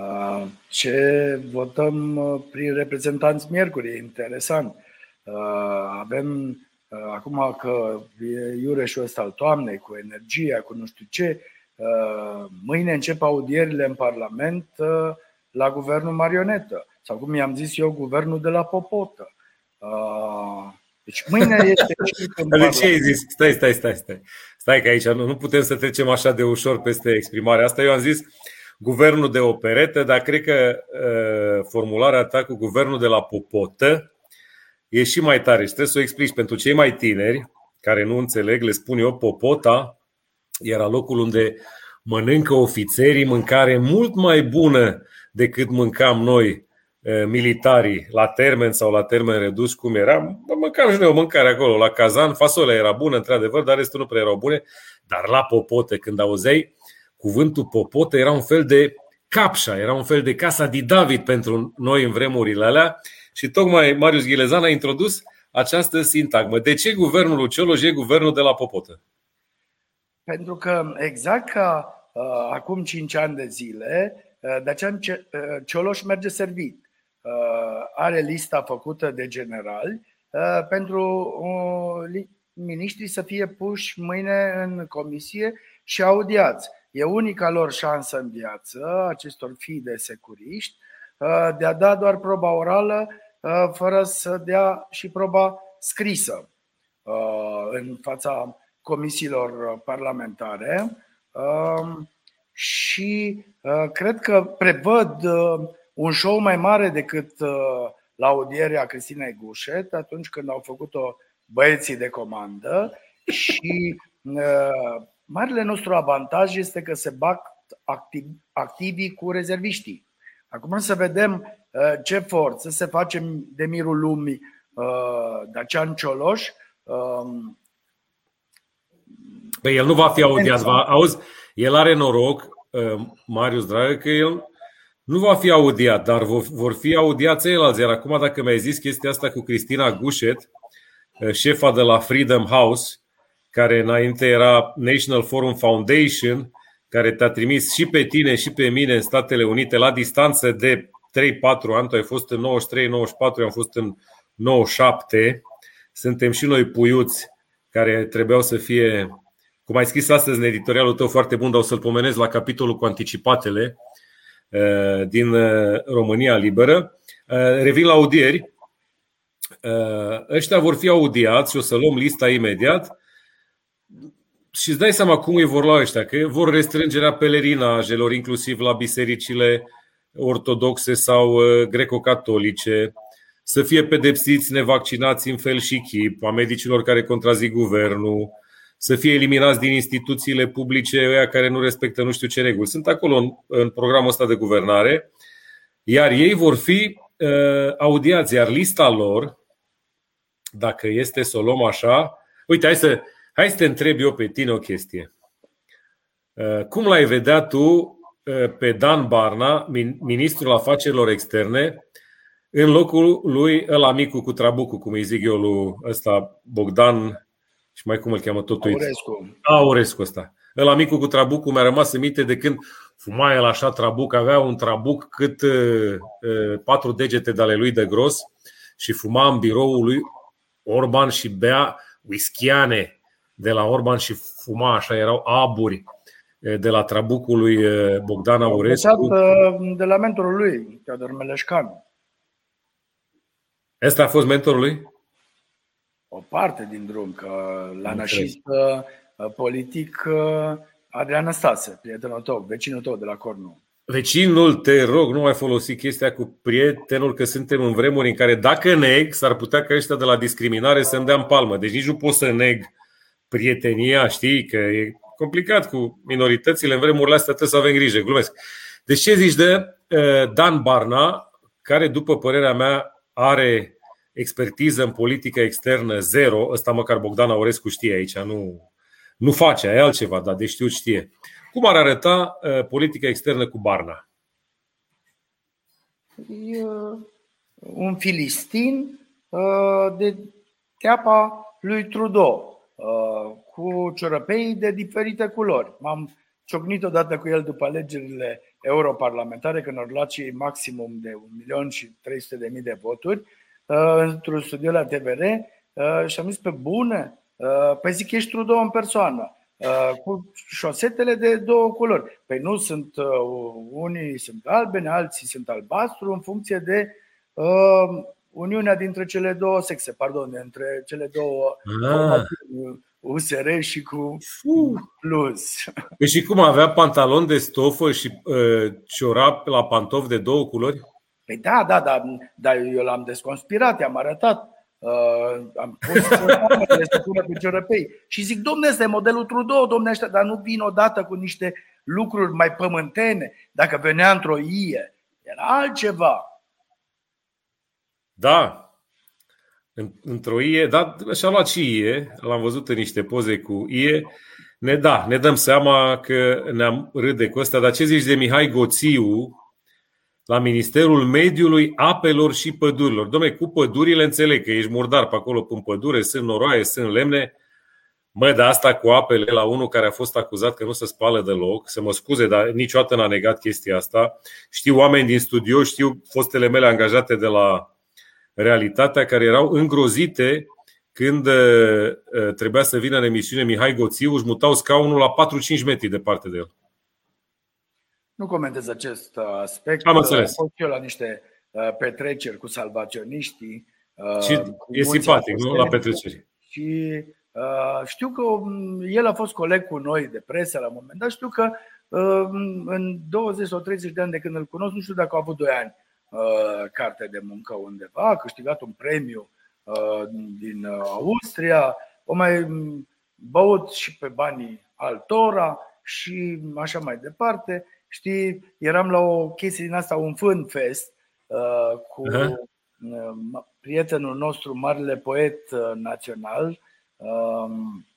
Ce votăm prin reprezentanți miercuri, interesant. Avem acum că e iureșul ăsta al toamnei, cu energia, cu nu știu ce, mâine încep audierile în Parlament la guvernul marionetă. Sau cum i-am zis eu, guvernul de la Popotă. Deci mâine este în Parlament. De ce ai zis? Stai, stai, stai, stai. Stai că aici nu, nu putem să trecem așa de ușor peste exprimarea asta. Eu am zis guvernul de operetă, dar cred că uh, formularea ta cu guvernul de la Popotă e și mai tare și trebuie să o explici pentru cei mai tineri care nu înțeleg. Le spun eu, Popota era locul unde mănâncă ofițerii mâncare mult mai bună decât mâncam noi militarii la termen sau la termen redus, cum era. Mâncam și noi o mâncare acolo la cazan, fasolea era bună într-adevăr, dar restul nu prea erau bune. Dar la Popote, când auzeai cuvântul Popote, era un fel de capșa, era un fel de casa de David pentru noi în vremurile alea. Și tocmai Marius Ghilezan a introdus această sintagmă. De ce guvernul lui Cioloș e guvernul de la Popotă? Pentru că exact ca uh, acum cinci ani de zile, uh, Dacian Cioloș merge servit. Uh, are lista făcută de generali uh, pentru uh, miniștrii să fie puși mâine în comisie și audiați. E unica lor șansă în viață, acestor fii de securiști, uh, de a da doar proba orală fără să dea și proba scrisă în fața comisiilor parlamentare și cred că prevăd un show mai mare decât la audierea Cristinei Gușet atunci când au făcut-o băieții de comandă și marele nostru avantaj este că se bat activii cu rezerviștii. Acum să vedem ce forță se face de mirul lumii Dacian Cioloș. Păi el nu va fi audiat. Va, auzi, el are noroc, Marius dragă, că el nu va fi audiat, dar vor fi audiați ceilalți. Iar acum dacă mi-ai zis chestia asta cu Cristina Gușet, șefa de la Freedom House, care înainte era National Forum Foundation, care te-a trimis și pe tine și pe mine în Statele Unite la distanță de trei patru ani. Tu ai fost în nouăzeci și trei nouăzeci și patru, eu am fost în nouăzeci și șapte. Suntem și noi puiuți care trebuiau să fie, cum ai scris astăzi în editorialul tău foarte bun, dar o să-l pomenez la capitolul cu anticipatele din România Liberă. Revin la audieri. Ăștia vor fi audiați și o să luăm lista imediat. Și îți dai seama cum îi vor lua ăștia, că vor restrângerea pelerinajelor, inclusiv la bisericile ortodoxe sau greco-catolice, să fie pedepsiți nevaccinați în fel și chip, a medicilor care contrazic guvernul, să fie eliminați din instituțiile publice ăia care nu respectă nu știu ce reguli. Sunt acolo în, în programul ăsta de guvernare, iar ei vor fi uh, audiați, iar lista lor, dacă este să o luăm așa, uite, hai să... Hai să te întreb eu pe tine o chestie. Cum l-ai vedea tu pe Dan Barna, ministrul afacerilor externe, în locul lui ăla micu cu trabucul, cum îi zic eu, lui ăsta Bogdan, și mai cum îl cheamă tot uit? Aurescu. Aurescu ăsta. Ăla micu cu trabucul mi-a rămas în minte de când fuma el așa trabuc, avea un trabuc cât uh, patru degete de ale lui de gros și fuma în biroul lui Orban și bea whiskyane de la Orban și fuma, așa erau aburi de la trabucul lui Bogdan Aurescu. De la mentorul lui, Teodor Meleșcanu. Ăsta a fost mentorul lui? O parte din drum, că l-anarhist politic Adrian Năstase, prietenul tău, vecinul tău de la Cornu. Vecinul, te rog, nu mai folosi chestia cu prietenul, că suntem în vremuri în care dacă neg, s-ar putea ca ăștia de la discriminare să-mi dea în palmă. Deci nici nu pot să neg prietenia, știi, că e complicat cu minoritățile în vremurile astea, trebuie să avem grijă, glumesc. Deci ce zici de Dan Barna, care după părerea mea are expertiză în politică externă zero, ăsta măcar Bogdan Aurescu știe aici, nu, nu face, e altceva, dar de știut știe. Cum ar arăta uh, politica externă cu Barna? E un filistin uh, de teapa lui Trudeau, uh, cu ciorăpei de diferite culori. M-am ciocnit odată cu el după alegerile europarlamentare, când au luat și maximum de un milion și trei sute de mii de voturi, într-un studio la T V R, și am zis: pe bune? Păi zic, ești Trudeau în persoană, cu șosetele de două culori. Păi nu, sunt unii sunt galbene, alții sunt albastru, în funcție de uh, uniunea dintre cele două sexe, pardon, între cele două ah. U S R și cu Plus. Păi și cum, avea pantalon de stofă și uh, ciorap la pantofi de două culori? Păi da, da, da, dar eu l-am desconspirat, i-am arătat. Uh, am pus să pună pe ciorăpei. Și zic: dom'le, ăsta e modelul Trudeau, dom'le, ăștia, dar nu vin odată cu niște lucruri mai pământene. Dacă venea într-o ie, era altceva. Da, într-o ie, da, și-a luat și ie, l-am văzut în niște poze cu ie. Ne, da, ne dăm seama că ne-am râde cu ăsta. Dar ce zici de Mihai Goțiu la Ministerul Mediului, Apelor și Pădurilor? Dom'le, cu pădurile înțeleg că ești murdar pe acolo în pădure, sunt noroaie, sunt lemne. Mă, dar asta cu apele, la unul care a fost acuzat că nu se spală deloc, să mă scuze, dar niciodată n-a negat chestia asta. Știu oameni din studio, știu fostele mele angajate de la Realitatea, care erau îngrozite când uh, trebuia să vină în emisiune Mihai Goțiu, își mutau scaunul la patru-cinci metri departe de el. Nu comentez acest aspect. Am înțeles. Am fost eu la niște petreceri cu salvaționiștii. Și e simpatic, nu? La petreceri. Și uh, știu că el a fost coleg cu noi de presă la un moment dat. Știu că uh, în douăzeci sau treizeci de ani de când îl cunosc, nu știu dacă a avut doi ani uh, carte de muncă undeva, a câștigat un premiu uh, din Austria, o mai băut și pe banii altora și așa mai departe. Știi, eram la o chestie din asta, un fun fest, uh, cu uh-huh. prietenul nostru, marele poet uh, național, uh,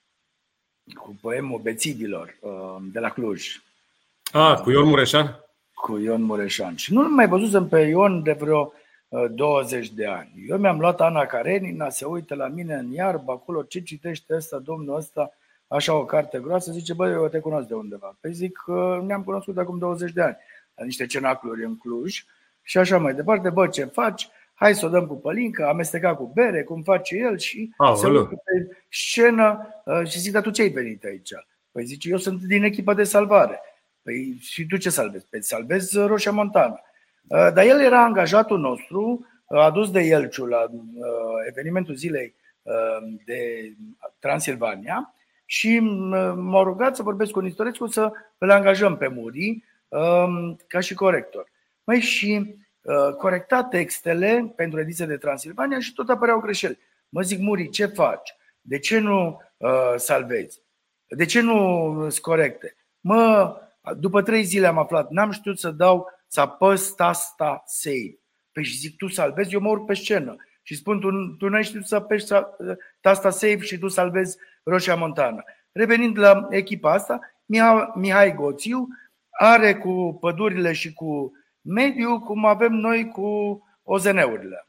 cu poemul Bețidilor, uh, de la Cluj. Ah, cu Ion Mureșan? Cu Ion Mureșan. Și nu mai văzusem pe Ion de vreo uh, douăzeci de ani. Eu mi-am luat Ana Karenina, se uită la mine în iarbă, acolo, ce citește ăsta, domnul ăsta? Așa, o carte groasă, zice: bă, eu te cunosc de undeva. Păi zic că ne-am cunoscut acum douăzeci de ani, la niște cenacluri în Cluj și așa mai departe. Bă, ce faci? Hai să o dăm cu pălincă, amestecat cu bere, cum face el, și ah, se uită pe scenă și zic: dar tu ce ai venit aici? Păi zice: eu sunt din echipa de salvare. Păi și tu ce salvezi? Păi salvezi Roșia Montana. Dar el era angajatul nostru, adus de Elciu la evenimentul zilei de Transilvania, și m-au rugat să vorbesc cu Nistorescu să îl angajăm pe Muri ca și corector. Măi, și corecta textele pentru ediția de Transilvania și tot apăreau greșeli. Mă zic: Muri, ce faci? De ce nu uh, salvezi? De ce nu îți corecte? Mă, după trei zile am aflat, n-am știut să dau, să apăs tasta save. Păi și zic: tu salvezi, eu mă urc pe scenă și spun: tu, tu n-ai știut să apeși tasta save și tu salvezi Roșia Montana. Revenind la echipa asta, Mihai Goțiu are cu pădurile și cu mediul cum avem noi cu O Z N-urile.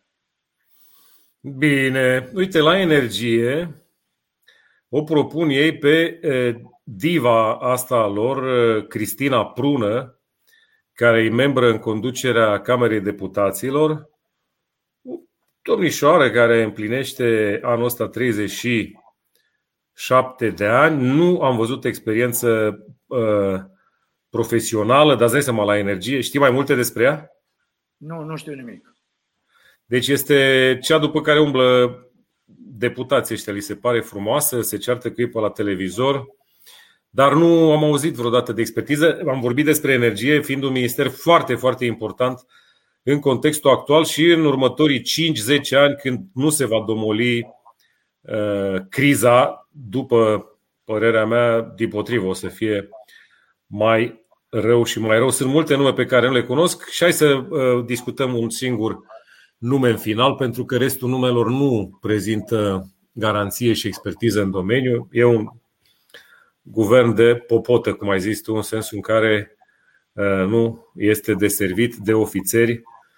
Bine, uite, la Energie o propun ei pe diva asta a lor, Cristina Prună, care e membră în conducerea Camerei Deputaților, domnișoară care împlinește anul ăsta treizeci și șapte de ani. Nu am văzut experiență uh, profesională, dar îți dai seama, la Energie. Știi mai multe despre ea? Nu, nu știu nimic. Deci este cea după care umblă deputații ăștia, li se pare frumoasă, se ceartă cu ei pe la televizor, dar nu am auzit vreodată de expertiză. Am vorbit despre Energie, fiind un minister foarte, foarte important în contextul actual și în următorii cinci zece ani, când nu se va domoli uh, criza, după părerea mea, dimpotrivă, o să fie mai rău și mai rău. Sunt multe nume pe care nu le cunosc și hai să uh, discutăm un singur nume în final, pentru că restul numelor nu prezintă garanție și expertiză în domeniu. E un guvern de popotă, cum ai zis tu, în sensul în care uh, nu este deservit de ofițeri.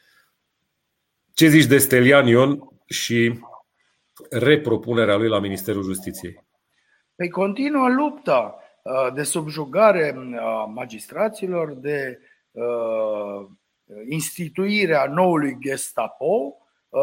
Ce zici de Stelian Ion și repropunerea lui la Ministerul Justiției? Păi continuă lupta de subjugare a magistraților, de uh, instituirea noului Gestapo.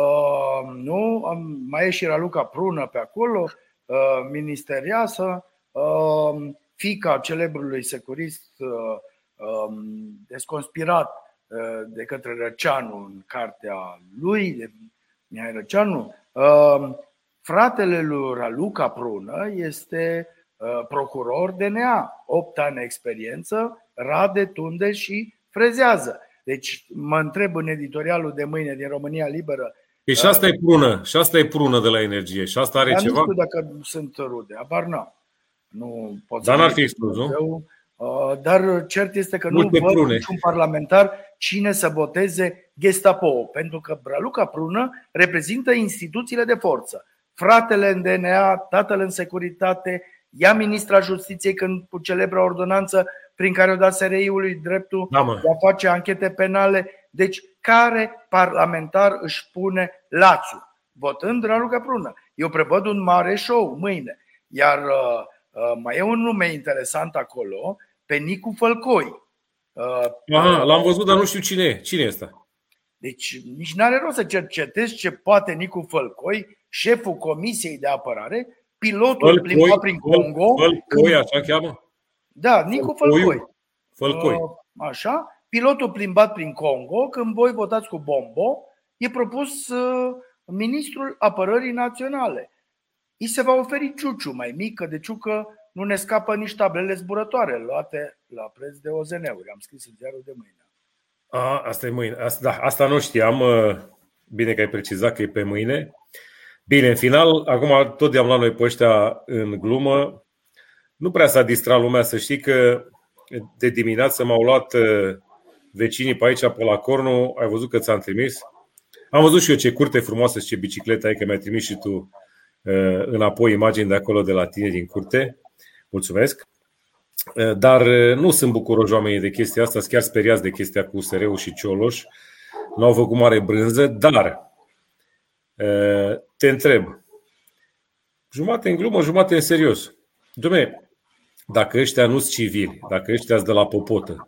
Uh, nu? Mai e și Raluca Prună pe acolo, uh, ministeriasă, uh, fiica celebrului securist uh, um, desconspirat uh, de către Răceanu în cartea lui, de Mihai Răceanu. Uh, fratele lui Raluca Prună este procuror D N A, opt ani experiență, rade, tunde și frezează. Deci mă întreb în editorialul de mâine din România Liberă. E și asta e prună, și asta e prună de la energie, și asta are dar ceva. Nu știu dacă sunt rude, abar n-am. Nu pot dar n-ar fi exclus, nu? Dar cert este că Multe nu văd prune. niciun parlamentar cine să voteze Gestapo, pentru că Raluca Prună reprezintă instituțiile de forță. Fratele în D N A, tatăl în securitate, ea ministra Justiției când cu celebra ordonanță prin care o dat S R I-ului dreptul da, de a face anchete penale. Deci care parlamentar își pune lațul? Votând Raluca Prună. Eu prevăd un mare show mâine. Iar uh, uh, mai e un nume interesant acolo, pe Nicu Fălcoi. Uh, Aha, l-am văzut, dar nu știu cine e. Cine e ăsta? Deci nici n-are rost să cercetezi ce poate Nicu Fălcoi, șeful Comisiei de Apărare, pilotul Fălcoi, plimbat prin Congo. Fălcoi, așa cheamă? Da, Nicu Fălcoi. Fălcoi. Așa, pilotul plimbat prin Congo, când voi votați cu Bombo, e propus uh, ministrul Apărării Naționale. I se va oferi ciuciu mai mic, că de ciucă nu ne scapă nici tablele zburătoare luate la preț de O Z N-uri. Am scris în ziarul de mâine. A, asta e mâine. Asta, da, asta nu știam. Bine că ai precizat că e pe mâine. Bine, în final, acum tot i-am luat noi pe ăștia în glumă. Nu prea s-a distrat lumea, să știi că de dimineață m-au luat vecinii pe aici, pe la Cornu. Ai văzut că ți-am trimis? Am văzut și eu ce curte frumoasă și ce bicicletă ai, că mi-ai trimis și tu înapoi imagini de acolo de la tine din curte. Mulțumesc. Dar nu sunt bucuroși oamenii de chestia asta, sunt chiar speriați de chestia cu U S R-ul și Cioloș. N-au făcut mare brânză, dar te întreb, jumate în glumă, jumate în serios. Dom'le, dacă ăștia nu-s civili, dacă ăștia-s de la popotă,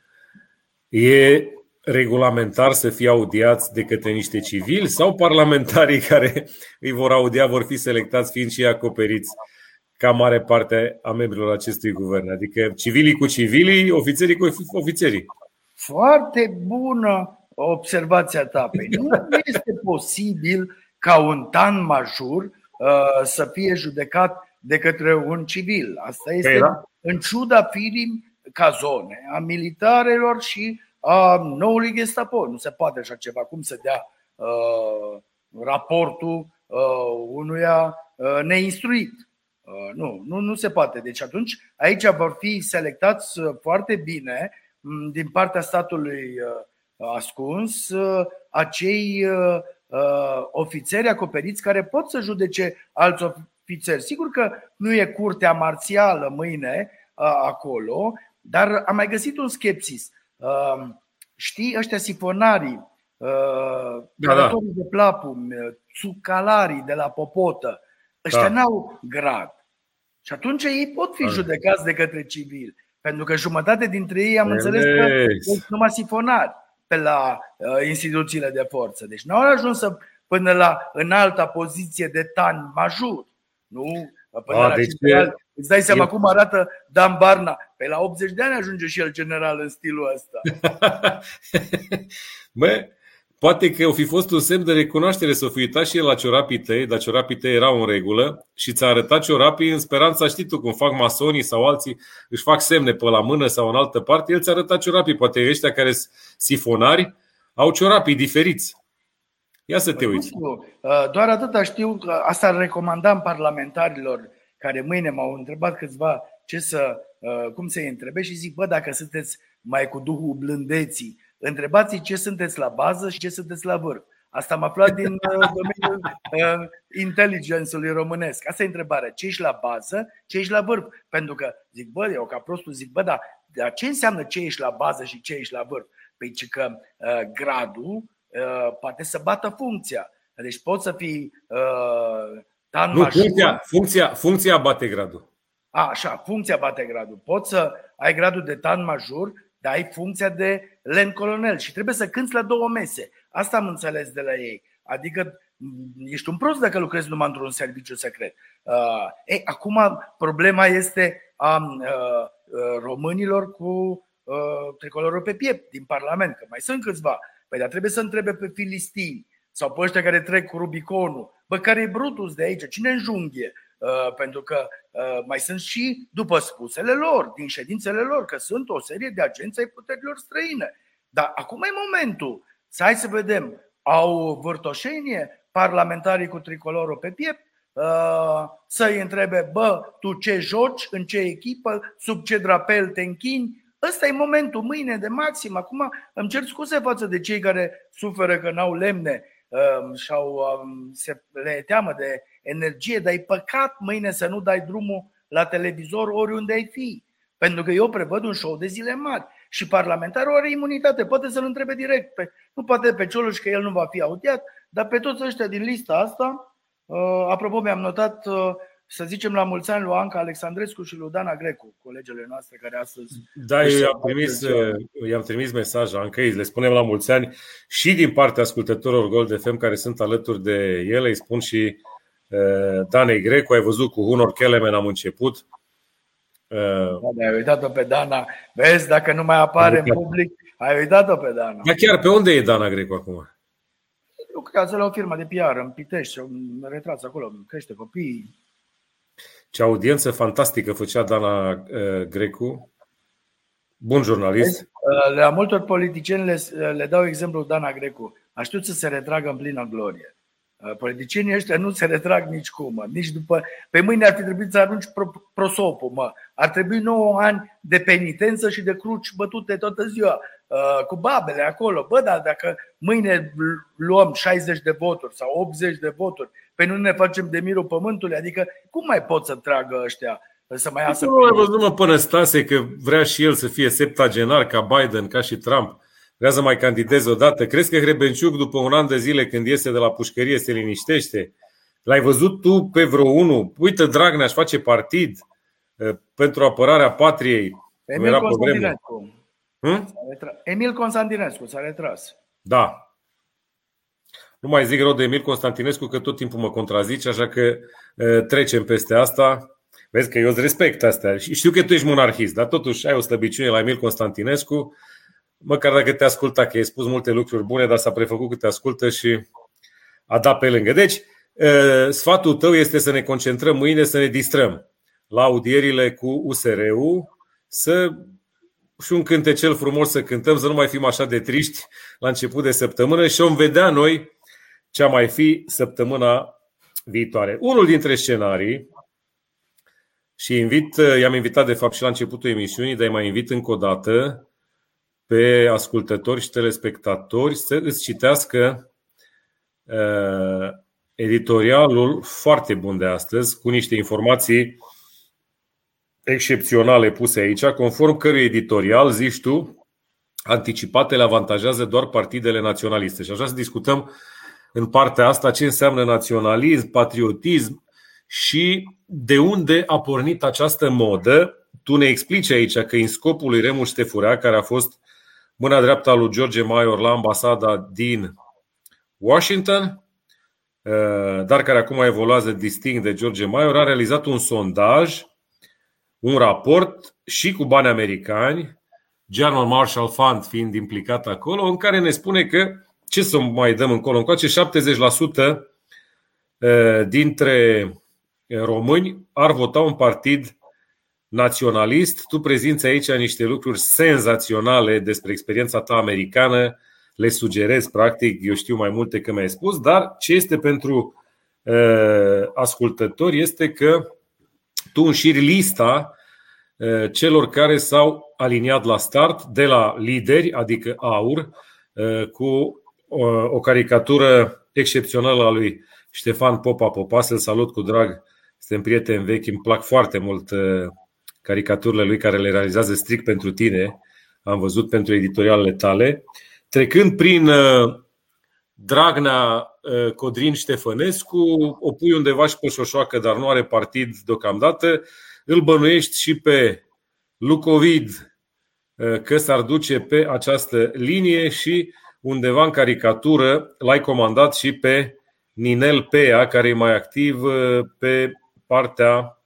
e regulamentar să fie audiați de către niște civili sau parlamentarii care îi vor audia vor fi selectați fiind și acoperiți ca mare parte a membrilor acestui guvern? Adică civilii cu civilii, ofițerii cu ofițerii. Foarte bună observația ta. Păi nu este posibil ca un tan major uh, să fie judecat de către un civil. Asta este da. În ciuda firii ca zone a militarelor și a noului Gestapo. Nu se poate așa ceva. Cum să dea uh, raportul uh, unuia uh, neinstruit? Uh, nu, nu, nu se poate. Deci atunci aici vor fi selectați foarte bine din partea statului uh, ascuns uh, acei uh, uh, ofițeri acoperiți care pot să judece alți ofițeri. Sigur că nu e curtea marțială mâine uh, acolo, dar am mai găsit un skepsis. Uh, știi, ăștia sifonarii, uh, da, da. de plapum, țucalarii de la popotă, ăștia da. N-au grad. Și atunci ei pot fi judecați de către civili. Pentru că jumătate dintre ei am Vedeți. înțeles că sunt numai sifonari pe la uh, instituțiile de forță. Deci n-au ajuns să, până la înalta poziție de tan major. Nu? Până A, la deci general. Îți dai seama e... cum arată Dan Barna. Pe la optzeci de ani ajunge și el general în stilul ăsta. Bă, poate că o fi fost un semn de recunoaștere să o fi uitat și el la ciorapii tăi, dar ciorapii tăi erau în regulă și ți-a arătat ciorapii în speranța, știi tu, cum fac masonii sau alții, își fac semne pe la mână sau în altă parte, el ți-a arătat ciorapii. Poate ăștia care sunt sifonari au ciorapii diferiți. Ia să te uiți. Doar atâta știu, că asta recomandam parlamentarilor care mâine m-au întrebat câțiva ce să cum să-i întrebe și zic, bă, dacă sunteți mai cu duhul blândeții, întrebați ce sunteți la bază și ce sunteți la vârf. Asta am aflat din domeniul uh, inteligențului românesc. Asta e întrebarea. Ce ești la bază, ce ești la vârf? Pentru că, zic, bă, eu ca prostul zic, bă, dar, dar ce înseamnă ce ești la bază și ce ești la vârf? Păi ce că uh, gradul uh, poate să bată funcția. Deci poți să fii uh, tan Nu, funcția, funcția, funcția bate gradul. A, așa, funcția bate gradul. Poți să ai gradul de tan major, dar ai funcția de len colonel și trebuie să cânți la două mese. Asta am înțeles de la ei. Adică ești un prost dacă lucrezi numai într-un serviciu secret. Uh, ei, acum problema este a uh, românilor cu uh, tricolorul pe piept din Parlament, că mai sunt câțiva. Păi dar trebuie să întrebe pe filistini sau pe ăștia care trec cu Rubiconul. Bă, care e Brutus de aici? Cine înjunghie? Uh, pentru că uh, mai sunt și, după spusele lor, din ședințele lor, că sunt o serie de agenți ai puterilor străine. Dar acum e momentul să hai să vedem, au vârtoșenie parlamentarii cu tricolorul pe piept, uh, să-i întrebe, bă, tu ce joci, în ce echipă, sub ce drapel te închini. Ăsta e momentul, mâine de maxim. Acum îmi cer scuze față de cei care suferă că n-au lemne uh, și au, um, se le teamă de energie, dar e păcat mâine să nu dai drumul la televizor oriunde ai fi. Pentru că eu prevăd un show de zile mari și parlamentarul are imunitate, poate să-l întrebe direct. Pe, nu poate pe Cioloș că el nu va fi audiat, dar pe toți ăștia din lista asta, uh, apropo, mi-am notat, uh, să zicem, la mulți ani lui Anca Alexandrescu și lui Dana Grecu, colegele noastre care astăzi... Da, eu i-am trimis, i-am trimis mesaj Anca, le spunem la mulți ani și din partea ascultătorilor Gold F M care sunt alături de ele, îi spun și uh, Danei Grecu, ai văzut cu Hunor Kelemen am început. Da, ai uitat-o pe Dana. Vezi, dacă nu mai apare în public, ai uitat-o pe Dana. Dar chiar pe unde e Dana Grecu acum? Lucrează la o firmă de P R în Pitești, un retras acolo, crește copii. Ce audiență fantastică făcea Dana uh, Grecu. Bun jurnalist. La multor politicieni le, le dau exemplu Dana Grecu. A știut să se retragă în plină glorie. Politicienii ăștia nu se retrag nici cum, mă. Nici după. Pe mâine ar fi trebuit să arunci prosopul, mă. Ar trebui nouă ani de penitență și de cruci bătute toată ziua, cu babele acolo. Bă, dar dacă mâine luăm șaizeci de voturi sau optzeci de voturi, pe nu ne facem de mirul pământului, adică cum mai pot să tragă ăștia să mai iasă? Nu ai văzut, mă, până Stase că vrea și el să fie septagenar ca Biden, ca și Trump. Vrea să mai candideze odată. Crezi că Hrebenciuc după un an de zile când iese de la pușcărie se liniștește? L-ai văzut tu pe vreo unul? Uite, Dragnea își face partid pentru apărarea patriei. Emil Constantinescu. Hmm? Emil Constantinescu s-a retras. Da. Nu mai zic rău de Emil Constantinescu că tot timpul mă contrazici, așa că trecem peste asta. Vezi că eu îți respect astea. Știu că tu ești monarhist, dar totuși ai o slăbiciune la Emil Constantinescu. Măcar dacă te asculta, că ai spus multe lucruri bune, dar s-a prefăcut că te ascultă și a dat pe lângă. Deci, sfatul tău este să ne concentrăm mâine, să ne distrăm la audierile cu U S R-ul, să și un cântecel frumos să cântăm, să nu mai fim așa de triști la început de săptămână și vom vedea noi ce mai fi săptămâna viitoare. Unul dintre scenarii, și invit, i-am invitat de fapt și la începutul emisiunii, dar îi mai invit încă o dată pe ascultători și telespectatori să îți citească uh, editorialul foarte bun de astăzi, cu niște informații excepționale puse aici, conform cărui editorial, zici tu, anticipatele avantajează doar partidele naționaliste. Și așa să discutăm în partea asta ce înseamnă naționalism, patriotism și de unde a pornit această modă. Tu ne explici aici că în scopul lui Remus Ștefurea, care a fost mâna dreaptă a lui George Maior la ambasada din Washington, dar care acum evoluează distinct de George Maior, a realizat un sondaj, un raport și cu bani americani, German Marshall Fund fiind implicat acolo, în care ne spune că, ce să mai dăm încolo încoace, șaptezeci la sută dintre români ar vota un partid naționalist. Tu prezinți aici niște lucruri senzaționale despre experiența ta americană, le sugerez practic, eu știu mai multe că mi-ai spus, dar ce este pentru uh, ascultători este că tu înșiri lista celor care s-au aliniat la start de la lideri, adică AUR, cu o caricatură excepțională a lui Ștefan Popa Popa. Să-l salut cu drag, suntem prieteni vechi, îmi plac foarte mult caricaturile lui care le realizează strict pentru tine. Am văzut pentru editorialele tale. Trecând prin Dragnea, Codrin Ștefănescu, o pui undeva și pe Șoșoacă, dar nu are partid deocamdată. Îl bănuiești și pe Lucovid că s-ar duce pe această linie și undeva în caricatură l-ai comandat și pe Ninel Pea, care e mai activ pe partea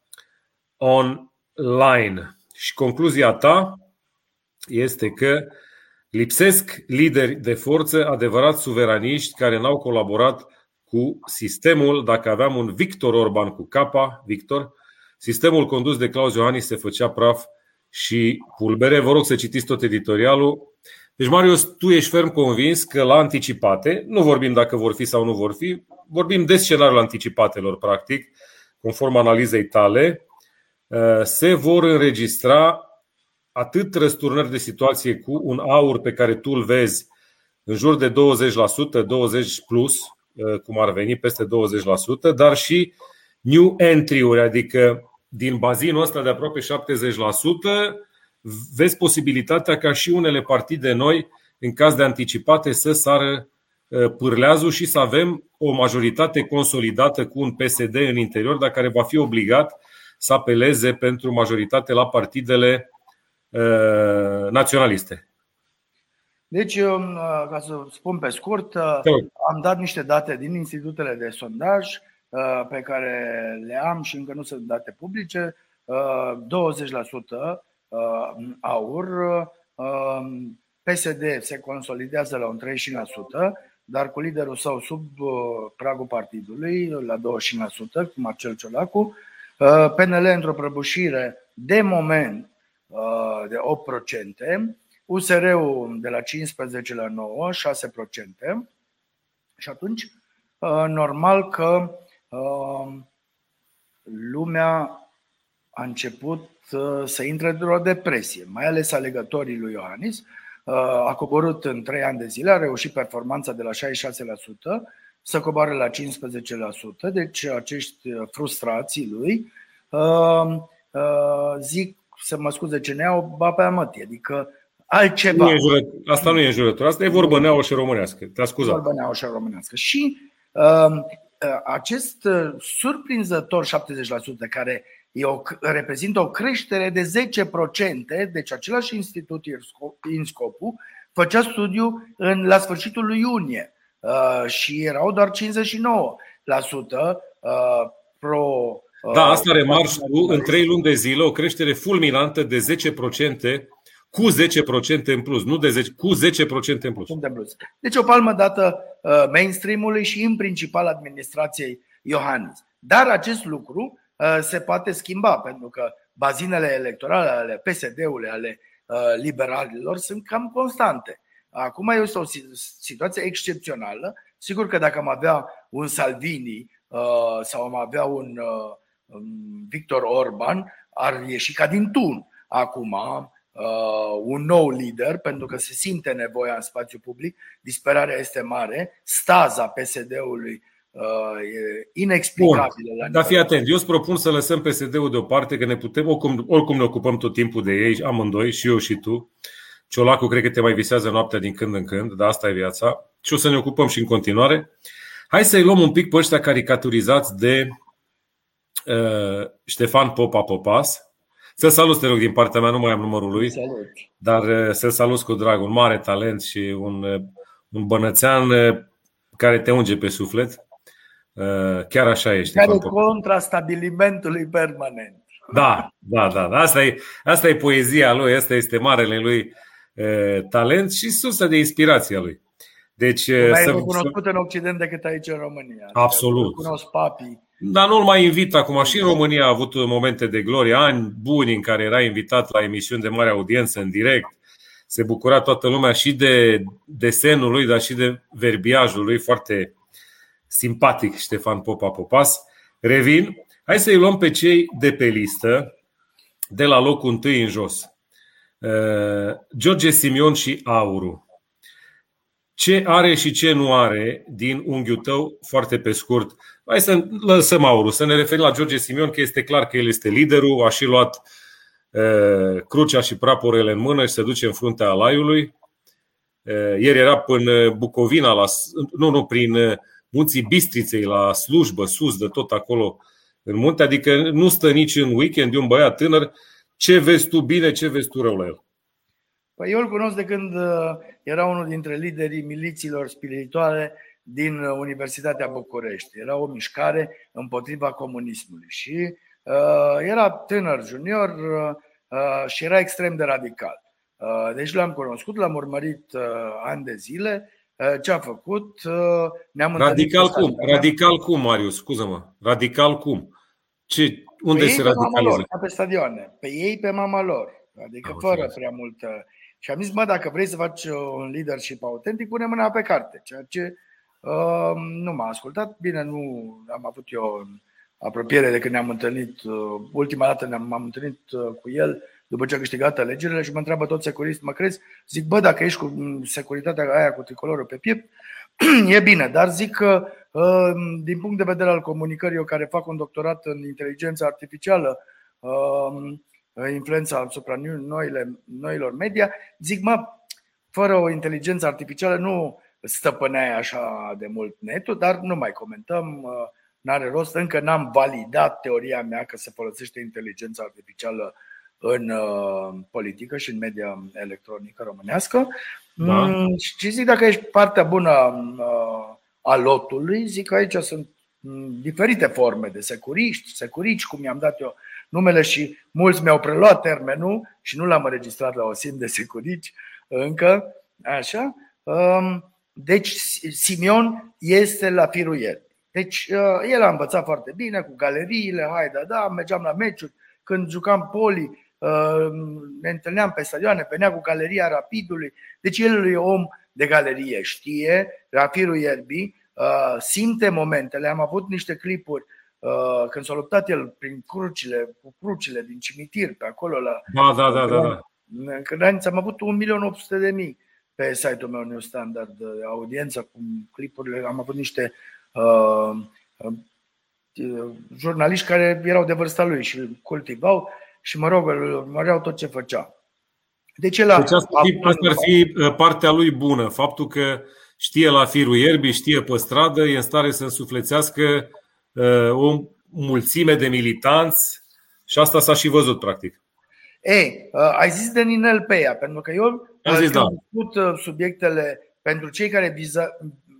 online. Și concluzia ta este că lipsesc lideri de forță, adevărați suveraniști care n-au colaborat cu sistemul. Dacă aveam un Victor Orban cu capa, Victor, sistemul condus de Claus Iohannis se făcea praf și pulbere. Vă rog să citiți tot editorialul. Deci, Marius, tu ești ferm convins că la anticipate, nu vorbim dacă vor fi sau nu vor fi, vorbim de scenariul anticipatelor, practic, conform analizei tale, se vor înregistra atât răsturnări de situație cu un AUR pe care tu îl vezi în jur de douăzeci la sută, douăzeci plus, cum ar veni, peste douăzeci la sută, dar și new entry-uri, adică din bazinul ăsta de aproape șaptezeci la sută, vezi posibilitatea ca și unele partide noi, în caz de anticipate, să sară pârleazul și să avem o majoritate consolidată cu un P S D în interior, dar care va fi obligat să apeleze pentru majoritate la partidele naționaliste. Deci, ca să spun pe scurt, am dat niște date din institutele de sondaj pe care le am și încă nu sunt date publice. douăzeci la sută AUR, P S D se consolidează la un treizeci și cinci la sută, dar cu liderul său sub pragul partidului, la douăzeci și cinci la sută, cu Marcel Ciolacu. P N L într-o prăbușire de moment de opt la sută, U S R-ul de la cincisprezece la nouă, șase la sută. Și atunci, normal că lumea a început să intre într-o depresie, mai ales alegătorii lui Iohannis. A coborât în trei ani de zile, a reușit performanța de la șaizeci și șase la sută să coboare la cincisprezece la sută. Deci acești frustrații lui zic, să mă scuze ce ne-au, ba pe amătie, adică altceva. Nu e jurăt, asta nu e jurătură, asta e vorbă neaușă românească. Te-a scuzat. Vorbă neaușă românească. Și uh, acest surprinzător șaptezeci la sută care e o, reprezintă o creștere de zece la sută, deci același institut INSCOP-ul făcea studiu în, la sfârșitul lui iunie uh, și erau doar cincizeci și nouă la sută uh, pro. Da, asta remarci tu, în trei luni de zile, o creștere fulminantă de zece la sută, cu zece la sută în plus, nu de zece, cu zece la sută în plus. Deci o palmă dată mainstream-ului și în principal administrației Iohannis. Dar acest lucru se poate schimba, pentru că bazinele electorale ale P S D-ului, ale liberalilor sunt cam constante. Acum este o situație excepțională. Sigur că dacă am avea un Salvini sau am avea un Victor Orban, ar ieși ca din tun. Acum, un nou lider, pentru că se simte nevoia în spațiu public, disperarea este mare, staza P S D-ului e inexplicabilă. Bun, dar fii atent, eu îți propun să lăsăm P S D-ul deoparte, că ne putem, oricum, oricum ne ocupăm tot timpul de ei, amândoi, și eu și tu. Ciolacu cred că te mai visează noaptea din când în când, dar asta e viața. Și o să ne ocupăm și în continuare. Hai să-i luăm un pic pe ăștia caricaturizați de uh, Ștefan Popa Popas. Să salut, te rog, din partea mea, nu mai am numărul lui, Salut. dar să salut cu drag, un mare talent și un, un bănățean care te unge pe suflet. Chiar așa ești. Care contra stabilimentului permanent. Da, da, da. Asta e, asta e poezia lui, asta este marele lui talent și sursă de inspirație a lui. Deci, mai e cunoscut în Occident decât aici în România. Absolut. Cunosc papii. Dar nu-l mai invit acum. Și în România a avut momente de glorie, ani buni în care era invitat la emisiuni de mare audiență în direct. Se bucura toată lumea și de desenul lui, dar și de verbiajul lui foarte simpatic, Ștefan Popa Popas. Revin. Hai să-i luăm pe cei de pe listă. de la locul întâi în jos. George Simion și aurul. Ce are și ce nu are din unghiul tău, foarte pe scurt? Hai să lăsăm aurul, să ne referim la George Simion, că este clar că el este liderul, a și luat uh, crucea și praporele în mână și se duce în fruntea alaiului. Uh, ieri era până Bucovina, la, nu, nu, prin munții Bistriței, la slujbă, sus de tot acolo în munte, adică nu stă nici în weekend, e un băiat tânăr. Ce vezi tu bine, ce vezi tu rău la el? Păi eu îl cunosc de când era unul dintre liderii milițiilor spirituale din Universitatea București. Era o mișcare împotriva comunismului și uh, era tânăr, junior uh, și era extrem de radical. Uh, deci l-am cunoscut, l-am urmărit uh, ani de zile. Uh, ce a făcut? Uh, ne-am radical cum? Radical cum, Marius? Scuză-mă. Radical cum? Ce, unde pe se radicalizează? Pe stadioane. Pe ei, pe mama lor. Adică am fără prea multă... Și am zis, mă, dacă vrei să faci un leadership autentic, pune mâna pe carte. Ceea ce uh, nu m-a ascultat. Bine, nu am avut eu apropiere de când ne-am întâlnit. Uh, ultima dată ne-am, m-am întâlnit uh, cu el după ce a câștigat alegerile și mă întreabă tot securist, mă crezi? Zic, bă, dacă ești cu securitatea aia cu tricolorul pe piept, e bine. Dar zic că uh, din punct de vedere al comunicării, eu care fac un doctorat în inteligență artificială, uh, influența asupra noile, noilor media, zic, mă, fără o inteligență artificială nu stăpâneai așa de mult netul, dar nu mai comentăm, n-are rost, încă n-am validat teoria mea că se folosește inteligența artificială în uh, politică și în media electronică românească. Da. Și zic, dacă ești partea bună uh, a lotului, zic că aici sunt diferite forme de securiști, securici, cum i-am dat eu numele și mulți mi-au preluat termenul și nu l-am înregistrat la o sim de securici încă, așa. Deci Simion este la firul ierbii. Deci el a învățat foarte bine cu galeriile, hai da, da, mergeam la meciuri, când jucam poli, ne întâlneam pe stadioane, venea cu galeria Rapidului. Deci el e om de galerie, știe, la firul ierbii, simte momentele. Am avut niște clipuri când s-a luptat el prin crucile, cu crucile din cimitir pe acolo la. Da, da, da, da, da. În graniță am avut un milion opt sute de mii pe site-ul meu New Standard de audiență cu clipurile. Am avut niște uh, uh, jurnaliști care erau de vârsta lui și îl cultivau și mă rog, îl urmăreau tot ce făcea. Deci, el a, deci asta, a, asta ar fi partea lui bună, faptul că știe la firul ierbii, știe pe stradă, e în stare să însuflețească o mulțime de militanți și asta s-a și văzut practic. Ei, ai zis de Ninel Peia, pentru că eu am zis, da. discut subiectele pentru cei care viză,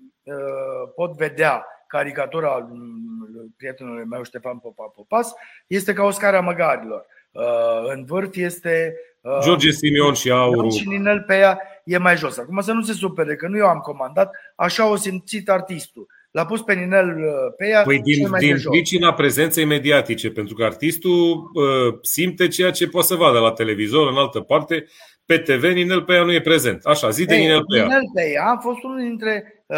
pot vedea caricatura prietenului meu Ștefan Popa Popas, este ca o scară a măgarilor. În vârf este George Simion și aurul. Și Ninel Peia e mai jos. Acum să nu se supere că nu eu am comandat, așa o simțit artistul. L-a pus pe Ninel Peia. Păi din, din pricina prezenței mediatice, pentru că artistul uh, simte ceea ce poate să vadă la televizor, în altă parte. Pe T V Ninel Peia nu e prezent. Așa, zi de Ninel Peia. Ninel Peia a fost unul dintre uh,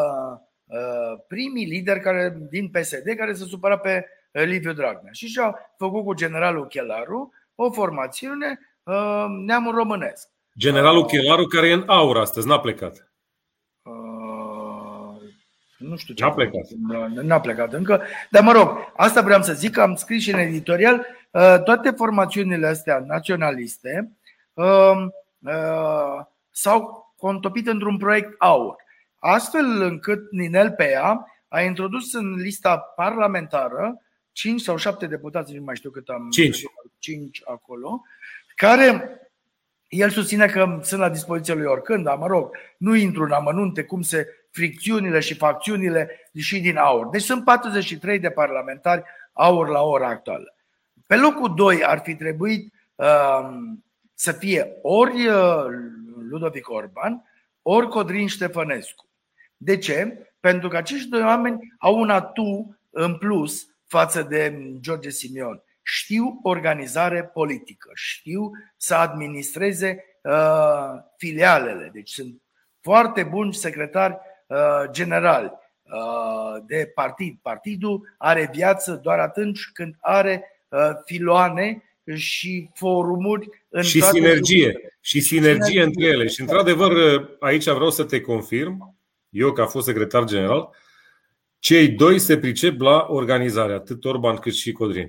uh, primii lideri care, din P S D care se supăra pe Liviu Dragnea. Și și-a făcut cu generalul Chelaru o formațiune uh, neamul românesc. Generalul Chelaru care e în aur astăzi, n-a plecat. Nu știu ce. N-a plecat. N-a plecat încă. Dar mă rog, asta vreau să zic, că am scris și în editorial, toate formațiunile astea naționaliste s-au contopit într-un proiect aur. Astfel încât Ninel Peia a introdus în lista parlamentară cinci sau șapte deputați, nu mai știu cât am. cinci. cinci acolo, care el susține că sunt la dispoziția lui oricând, dar mă rog, nu intru în amănunte cum se fricțiunile și facțiunile și din aur. Deci sunt patruzeci și trei de parlamentari aur la ora actuală. Pe locul doi ar fi trebuit uh, să fie ori uh, Ludovic Orban, ori Codrin Ștefănescu. De ce? Pentru că acești doi oameni au un atu în plus față de George Simion. Știu organizare politică, știu să administreze uh, filialele. Deci sunt foarte buni secretari uh, generali uh, de partid. Partidul are viață doar atunci când are uh, filoane și forumuri în și toate sinergie lucrurile. și sinergie între ele. Și într-adevăr, aici vreau să te confirm, eu ca fost secretar general, cei doi se pricep la organizare, atât Orban cât și Codrin.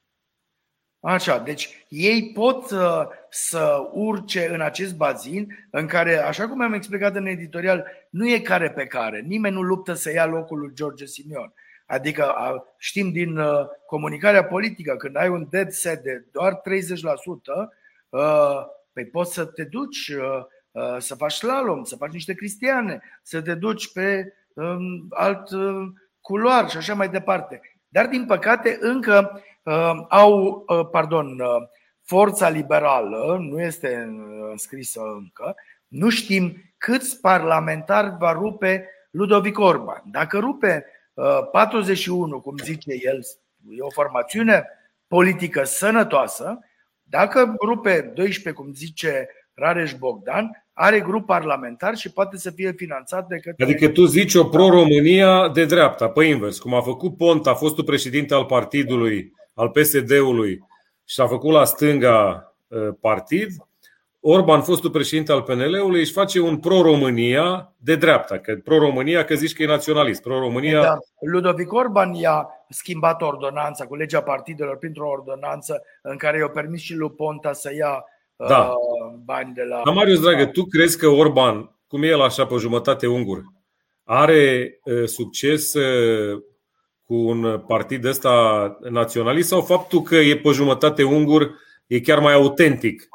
Așa, deci ei pot uh, să urce în acest bazin în care, așa cum am explicat în editorial, nu e care pe care. Nimeni nu luptă să ia locul lui George Simion. Adică știm din uh, comunicarea politică, când ai un dead set de doar treizeci la sută, uh, păi poți să te duci uh, uh, să faci slalom, să faci niște cristiane, să te duci pe um, alt uh, culoar și așa mai departe. Dar din păcate încă uh, au, uh, pardon, uh, Forța Liberală, nu este înscrisă încă, nu știm câți parlamentari va rupe Ludovic Orban. Dacă rupe uh, patruzeci și unu, cum zice el, e o formațiune politică sănătoasă, dacă rupe doisprezece, cum zice Rareș Bogdan, are grup parlamentar și poate să fie finanțat de către... Adică tu zici o pro-România de dreapta, pe invers, cum a făcut Ponta, fostul președinte al partidului, al P S D-ului, și a făcut la stânga partid, Orban, fostul președinte al P N L-ului, își face un pro-România de dreapta, că pro-România, că zici că e naționalist, pro-România... Da. Ludovic Orban i-a schimbat ordonanța cu legea partidelor printr-o ordonanță în care i-a permis și lui Ponta să ia da. uh, bani de la... Dar, Marius, dragă, tu crezi că Orban, cum e el așa pe jumătate ungur, are uh, succes uh, cu un partid ăsta naționalist sau faptul că e pe jumătate ungur e chiar mai autentic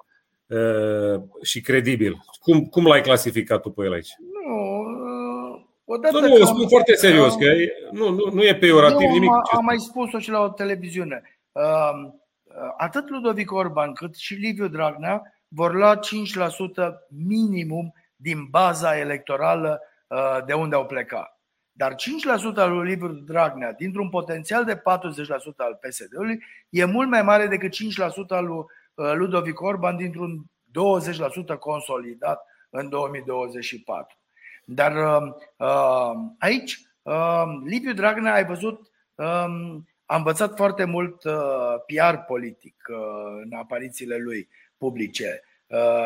uh, și credibil? Cum, cum l-ai clasificat tu pe el aici? Nu, odată nu, nu, o spun foarte serios, că e, nu, nu, nu e peiorativ eu nimic. Am, am mai spus-o și la o televiziune. Uh, atât Ludovic Orban cât și Liviu Dragnea vor lua cinci la sută minimum din baza electorală uh, de unde au plecat. Dar cinci la sută al lui Liviu Dragnea, dintr-un potențial de patruzeci la sută al P S D-ului, e mult mai mare decât cinci la sută al lui Ludovic Orban, dintr-un douăzeci la sută consolidat în două mii douăzeci și patru. Dar uh, aici, uh, Liviu Dragnea, ai văzut, uh, a învățat foarte mult uh, P R politic uh, în aparițiile lui publice. Uh,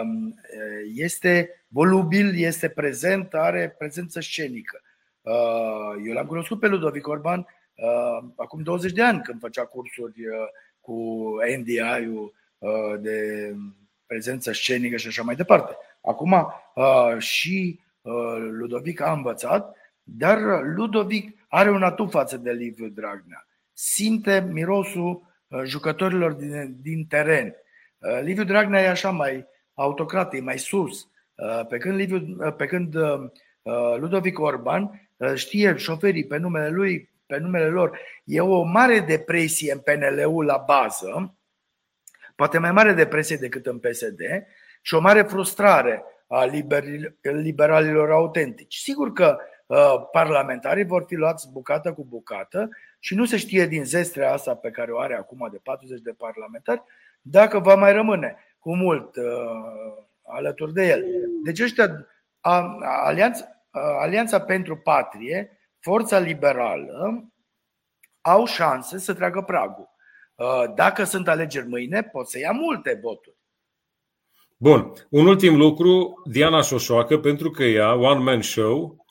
este volubil, este prezent, are prezență scenică. Eu l-am cunoscut pe Ludovic Orban uh, acum douăzeci de ani, când făcea cursuri uh, cu N D I-ul uh, de prezență scenică și așa mai departe. Acum uh, și uh, Ludovic a învățat, dar Ludovic are un atu față de Liviu Dragnea. Simte mirosul uh, jucătorilor din, din teren. Uh, Liviu Dragnea e așa mai autocrat, e mai sus. Uh, pe când, Liviu, uh, pe când uh, Ludovic Orban știe șoferii pe numele lui, pe numele lor. E o mare depresie în P N L-ul la bază, poate mai mare depresie decât în P S D, și o mare frustrare a liberalilor autentici. Sigur că uh, parlamentarii vor fi luați bucată cu bucată și nu se știe din zestrea asta pe care o are acum de patruzeci de parlamentari dacă va mai rămâne cu mult uh, alături de el. Deci ăștia, a, alianța Alianța pentru Patrie, Forța Liberală, au șanse să treacă pragul. Dacă sunt alegeri mâine, pot să ia multe voturi. Bun. Un ultim lucru, Diana Șoșoacă, pentru că ea, one man show,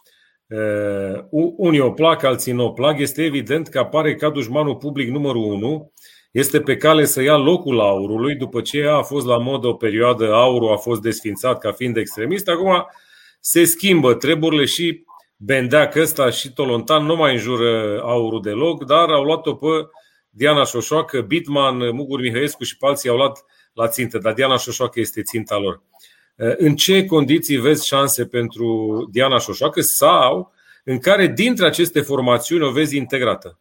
unii o plac, alții nu o plac, este evident că apare ca dușmanul public numărul unu, este pe cale să ia locul aurului, după ce ea a fost la modă o perioadă, aurul a fost desfințat ca fiind extremist, acum se schimbă treburile și Bendeac ăsta și Tolontan nu mai înjură aurul deloc, dar au luat-o pe Diana Șoșoacă, Bitman, Mugur Mihăiescu și pe alții au luat la țintă, dar Diana Șoșoacă este ținta lor. În ce condiții vezi șanse pentru Diana Șoșoacă sau în care dintre aceste formațiuni o vezi integrată?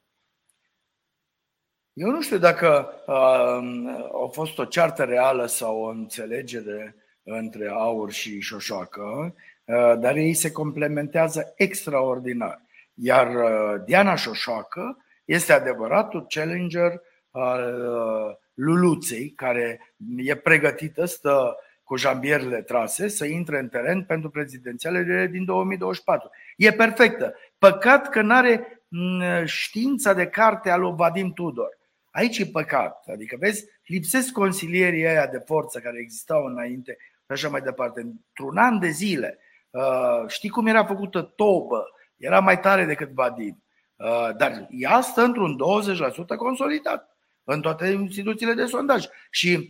Eu nu știu dacă uh, a fost o ceartă reală sau o înțelegere între Aur și Șoșoacă, dar ei se complementează extraordinar. Iar Diana Șoșoacă este adevăratul challenger al Luluței, care e pregătită, stă cu jambierele trase, să intre în teren pentru prezidențialele din două mii douăzeci și patru. E perfectă. Păcat că n-are știința de carte a lui Vadim Tudor. Aici e păcat. Adică, vezi, lipsesc consilierii aia de forță care existau înainte și așa mai departe. Într-un an de zile, știi cum era făcută Tobă? Era mai tare decât Vadim. Dar ea stă într-un douăzeci la sută consolidat în toate instituțiile de sondaj. Și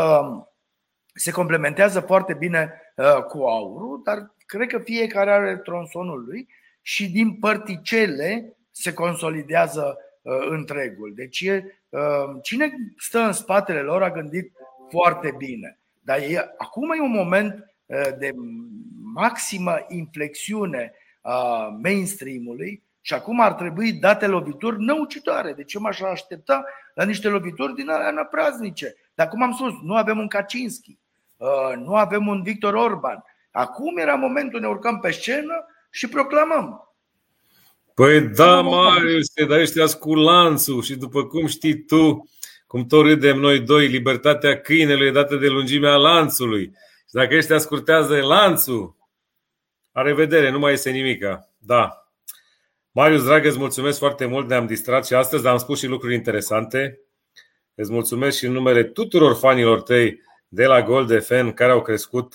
se complementează foarte bine cu aurul, dar cred că fiecare are tronsonul lui și din părticele se consolidează întregul. Deci cine stă în spatele lor a gândit foarte bine. Dar e, acum e un moment de maximă inflexiune a mainstream-ului și acum ar trebui date lovituri năucitoare. Deci eu m-aș aștepta la niște lovituri din alea năpraznice. Dar cum am spus, nu avem un Kaczynski, nu avem un Victor Orban. Acum era momentul, ne urcăm pe scenă și proclamăm. Păi da, Marius, dar ăștia cu lanțul și după cum știi tu, cum tot râdem noi doi, libertatea câinelui e dată de lungimea lanțului. Și dacă ăștia scurtează lanțul, la revedere, nu mai iese nimica. Da. Marius, dragă, îți mulțumesc foarte mult, ne-am distrat și astăzi, dar am spus și lucruri interesante. Îți mulțumesc și în numele tuturor fanilor tăi de la Gold F M care au crescut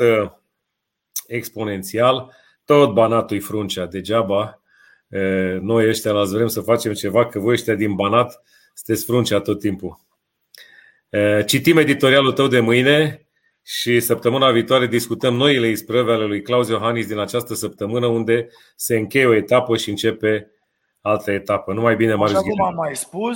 exponențial. Tot Banatul-i fruncea, degeaba. Noi ăștia la vrem să facem ceva, că voi ăștia din Banat sunteți fruncea tot timpul. Citim editorialul tău de mâine și săptămâna viitoare discutăm noile isprăve ale lui Claus Iohannis din această săptămână, unde se încheie o etapă și începe altă etapă. Numai bine, Marius. Așa cum am mai spus,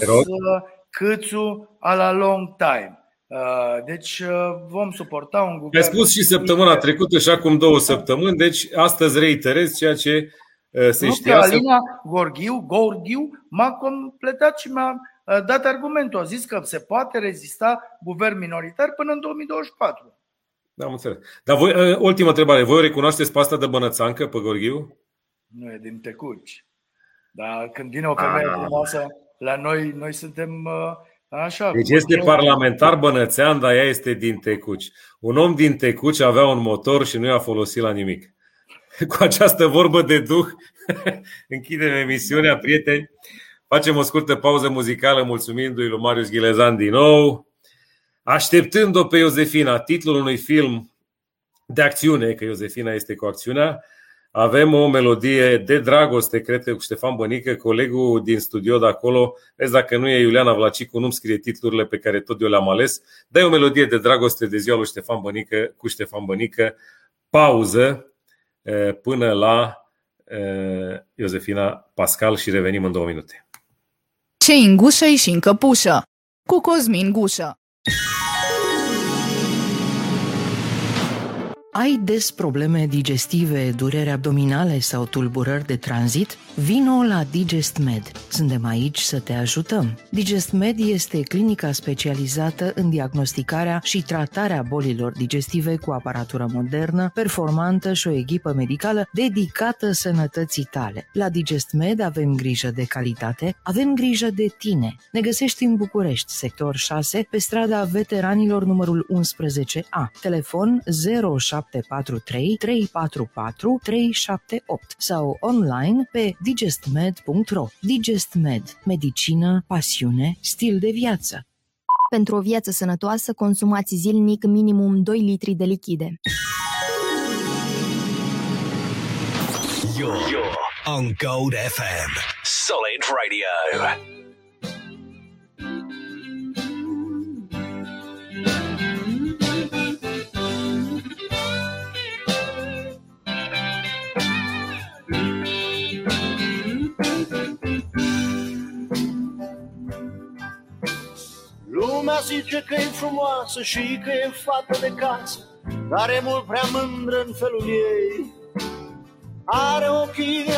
Câțu a la long time. Deci vom suporta un guvern. Ai spus și săptămâna trecută și acum două săptămâni, deci astăzi reiterez ceea ce se știa. Alina Gorghiu, Gorghiu m-a completat și mi-a dat argumentul. A zis că se poate rezista guvern minoritar până în două mii douăzeci și patru. Da, am înțeles. Dar voi, ultima întrebare, voi o recunoașteți pe asta de Bănățancă, pe Gorghiu? Nu, e din Tecuci. Dar când vine o femeie frumoasă, la noi, noi suntem așa. Deci este parlamentar bănățean, dar ea este din Tecuci. Un om din Tecuci avea un motor și nu i-a folosit la nimic. Cu această vorbă de duh închidem emisiunea, prieteni. Facem o scurtă pauză muzicală, mulțumindu-i lui Marius Ghilezan din nou, așteptând-o pe Iosefina, titlul unui film de acțiune, că Iosefina este cu acțiunea. Avem o melodie de dragoste, cred că cu Ștefan Bănică, colegul din studio de acolo. Vezi, dacă nu e Iuliana Vlacicu, nu-mi scrie titlurile pe care tot eu le-am ales. Dai o melodie de dragoste de ziua lui Ștefan Bănică, cu Ștefan Bănică. Pauză până la Iosefina Pascal și revenim în două minute. Ce-i în gușă și în căpușă, cu Cosmin Gușă. Ai des probleme digestive, dureri abdominale sau tulburări de tranzit? Vino la DigestMed. Suntem aici să te ajutăm. DigestMed este clinica specializată în diagnosticarea și tratarea bolilor digestive cu aparatură modernă, performantă și o echipă medicală dedicată sănătății tale. La DigestMed avem grijă de calitate, avem grijă de tine. Ne găsești în București, sector șase, pe strada Veteranilor numărul unsprezece A. Telefon zero șapte patru trei trei patru patru trei șapte opt sau online pe digestmed punct ro. DigestMed. Medicină, pasiune, stil de viață. Pentru o viață sănătoasă, consumați zilnic minimum doi litri de lichide. You're, you're on Gold F M. Solid Radio. Lumea zice că e frumoasă și că e fată de casă, dar e mult prea mândră în felul ei. Are ochii de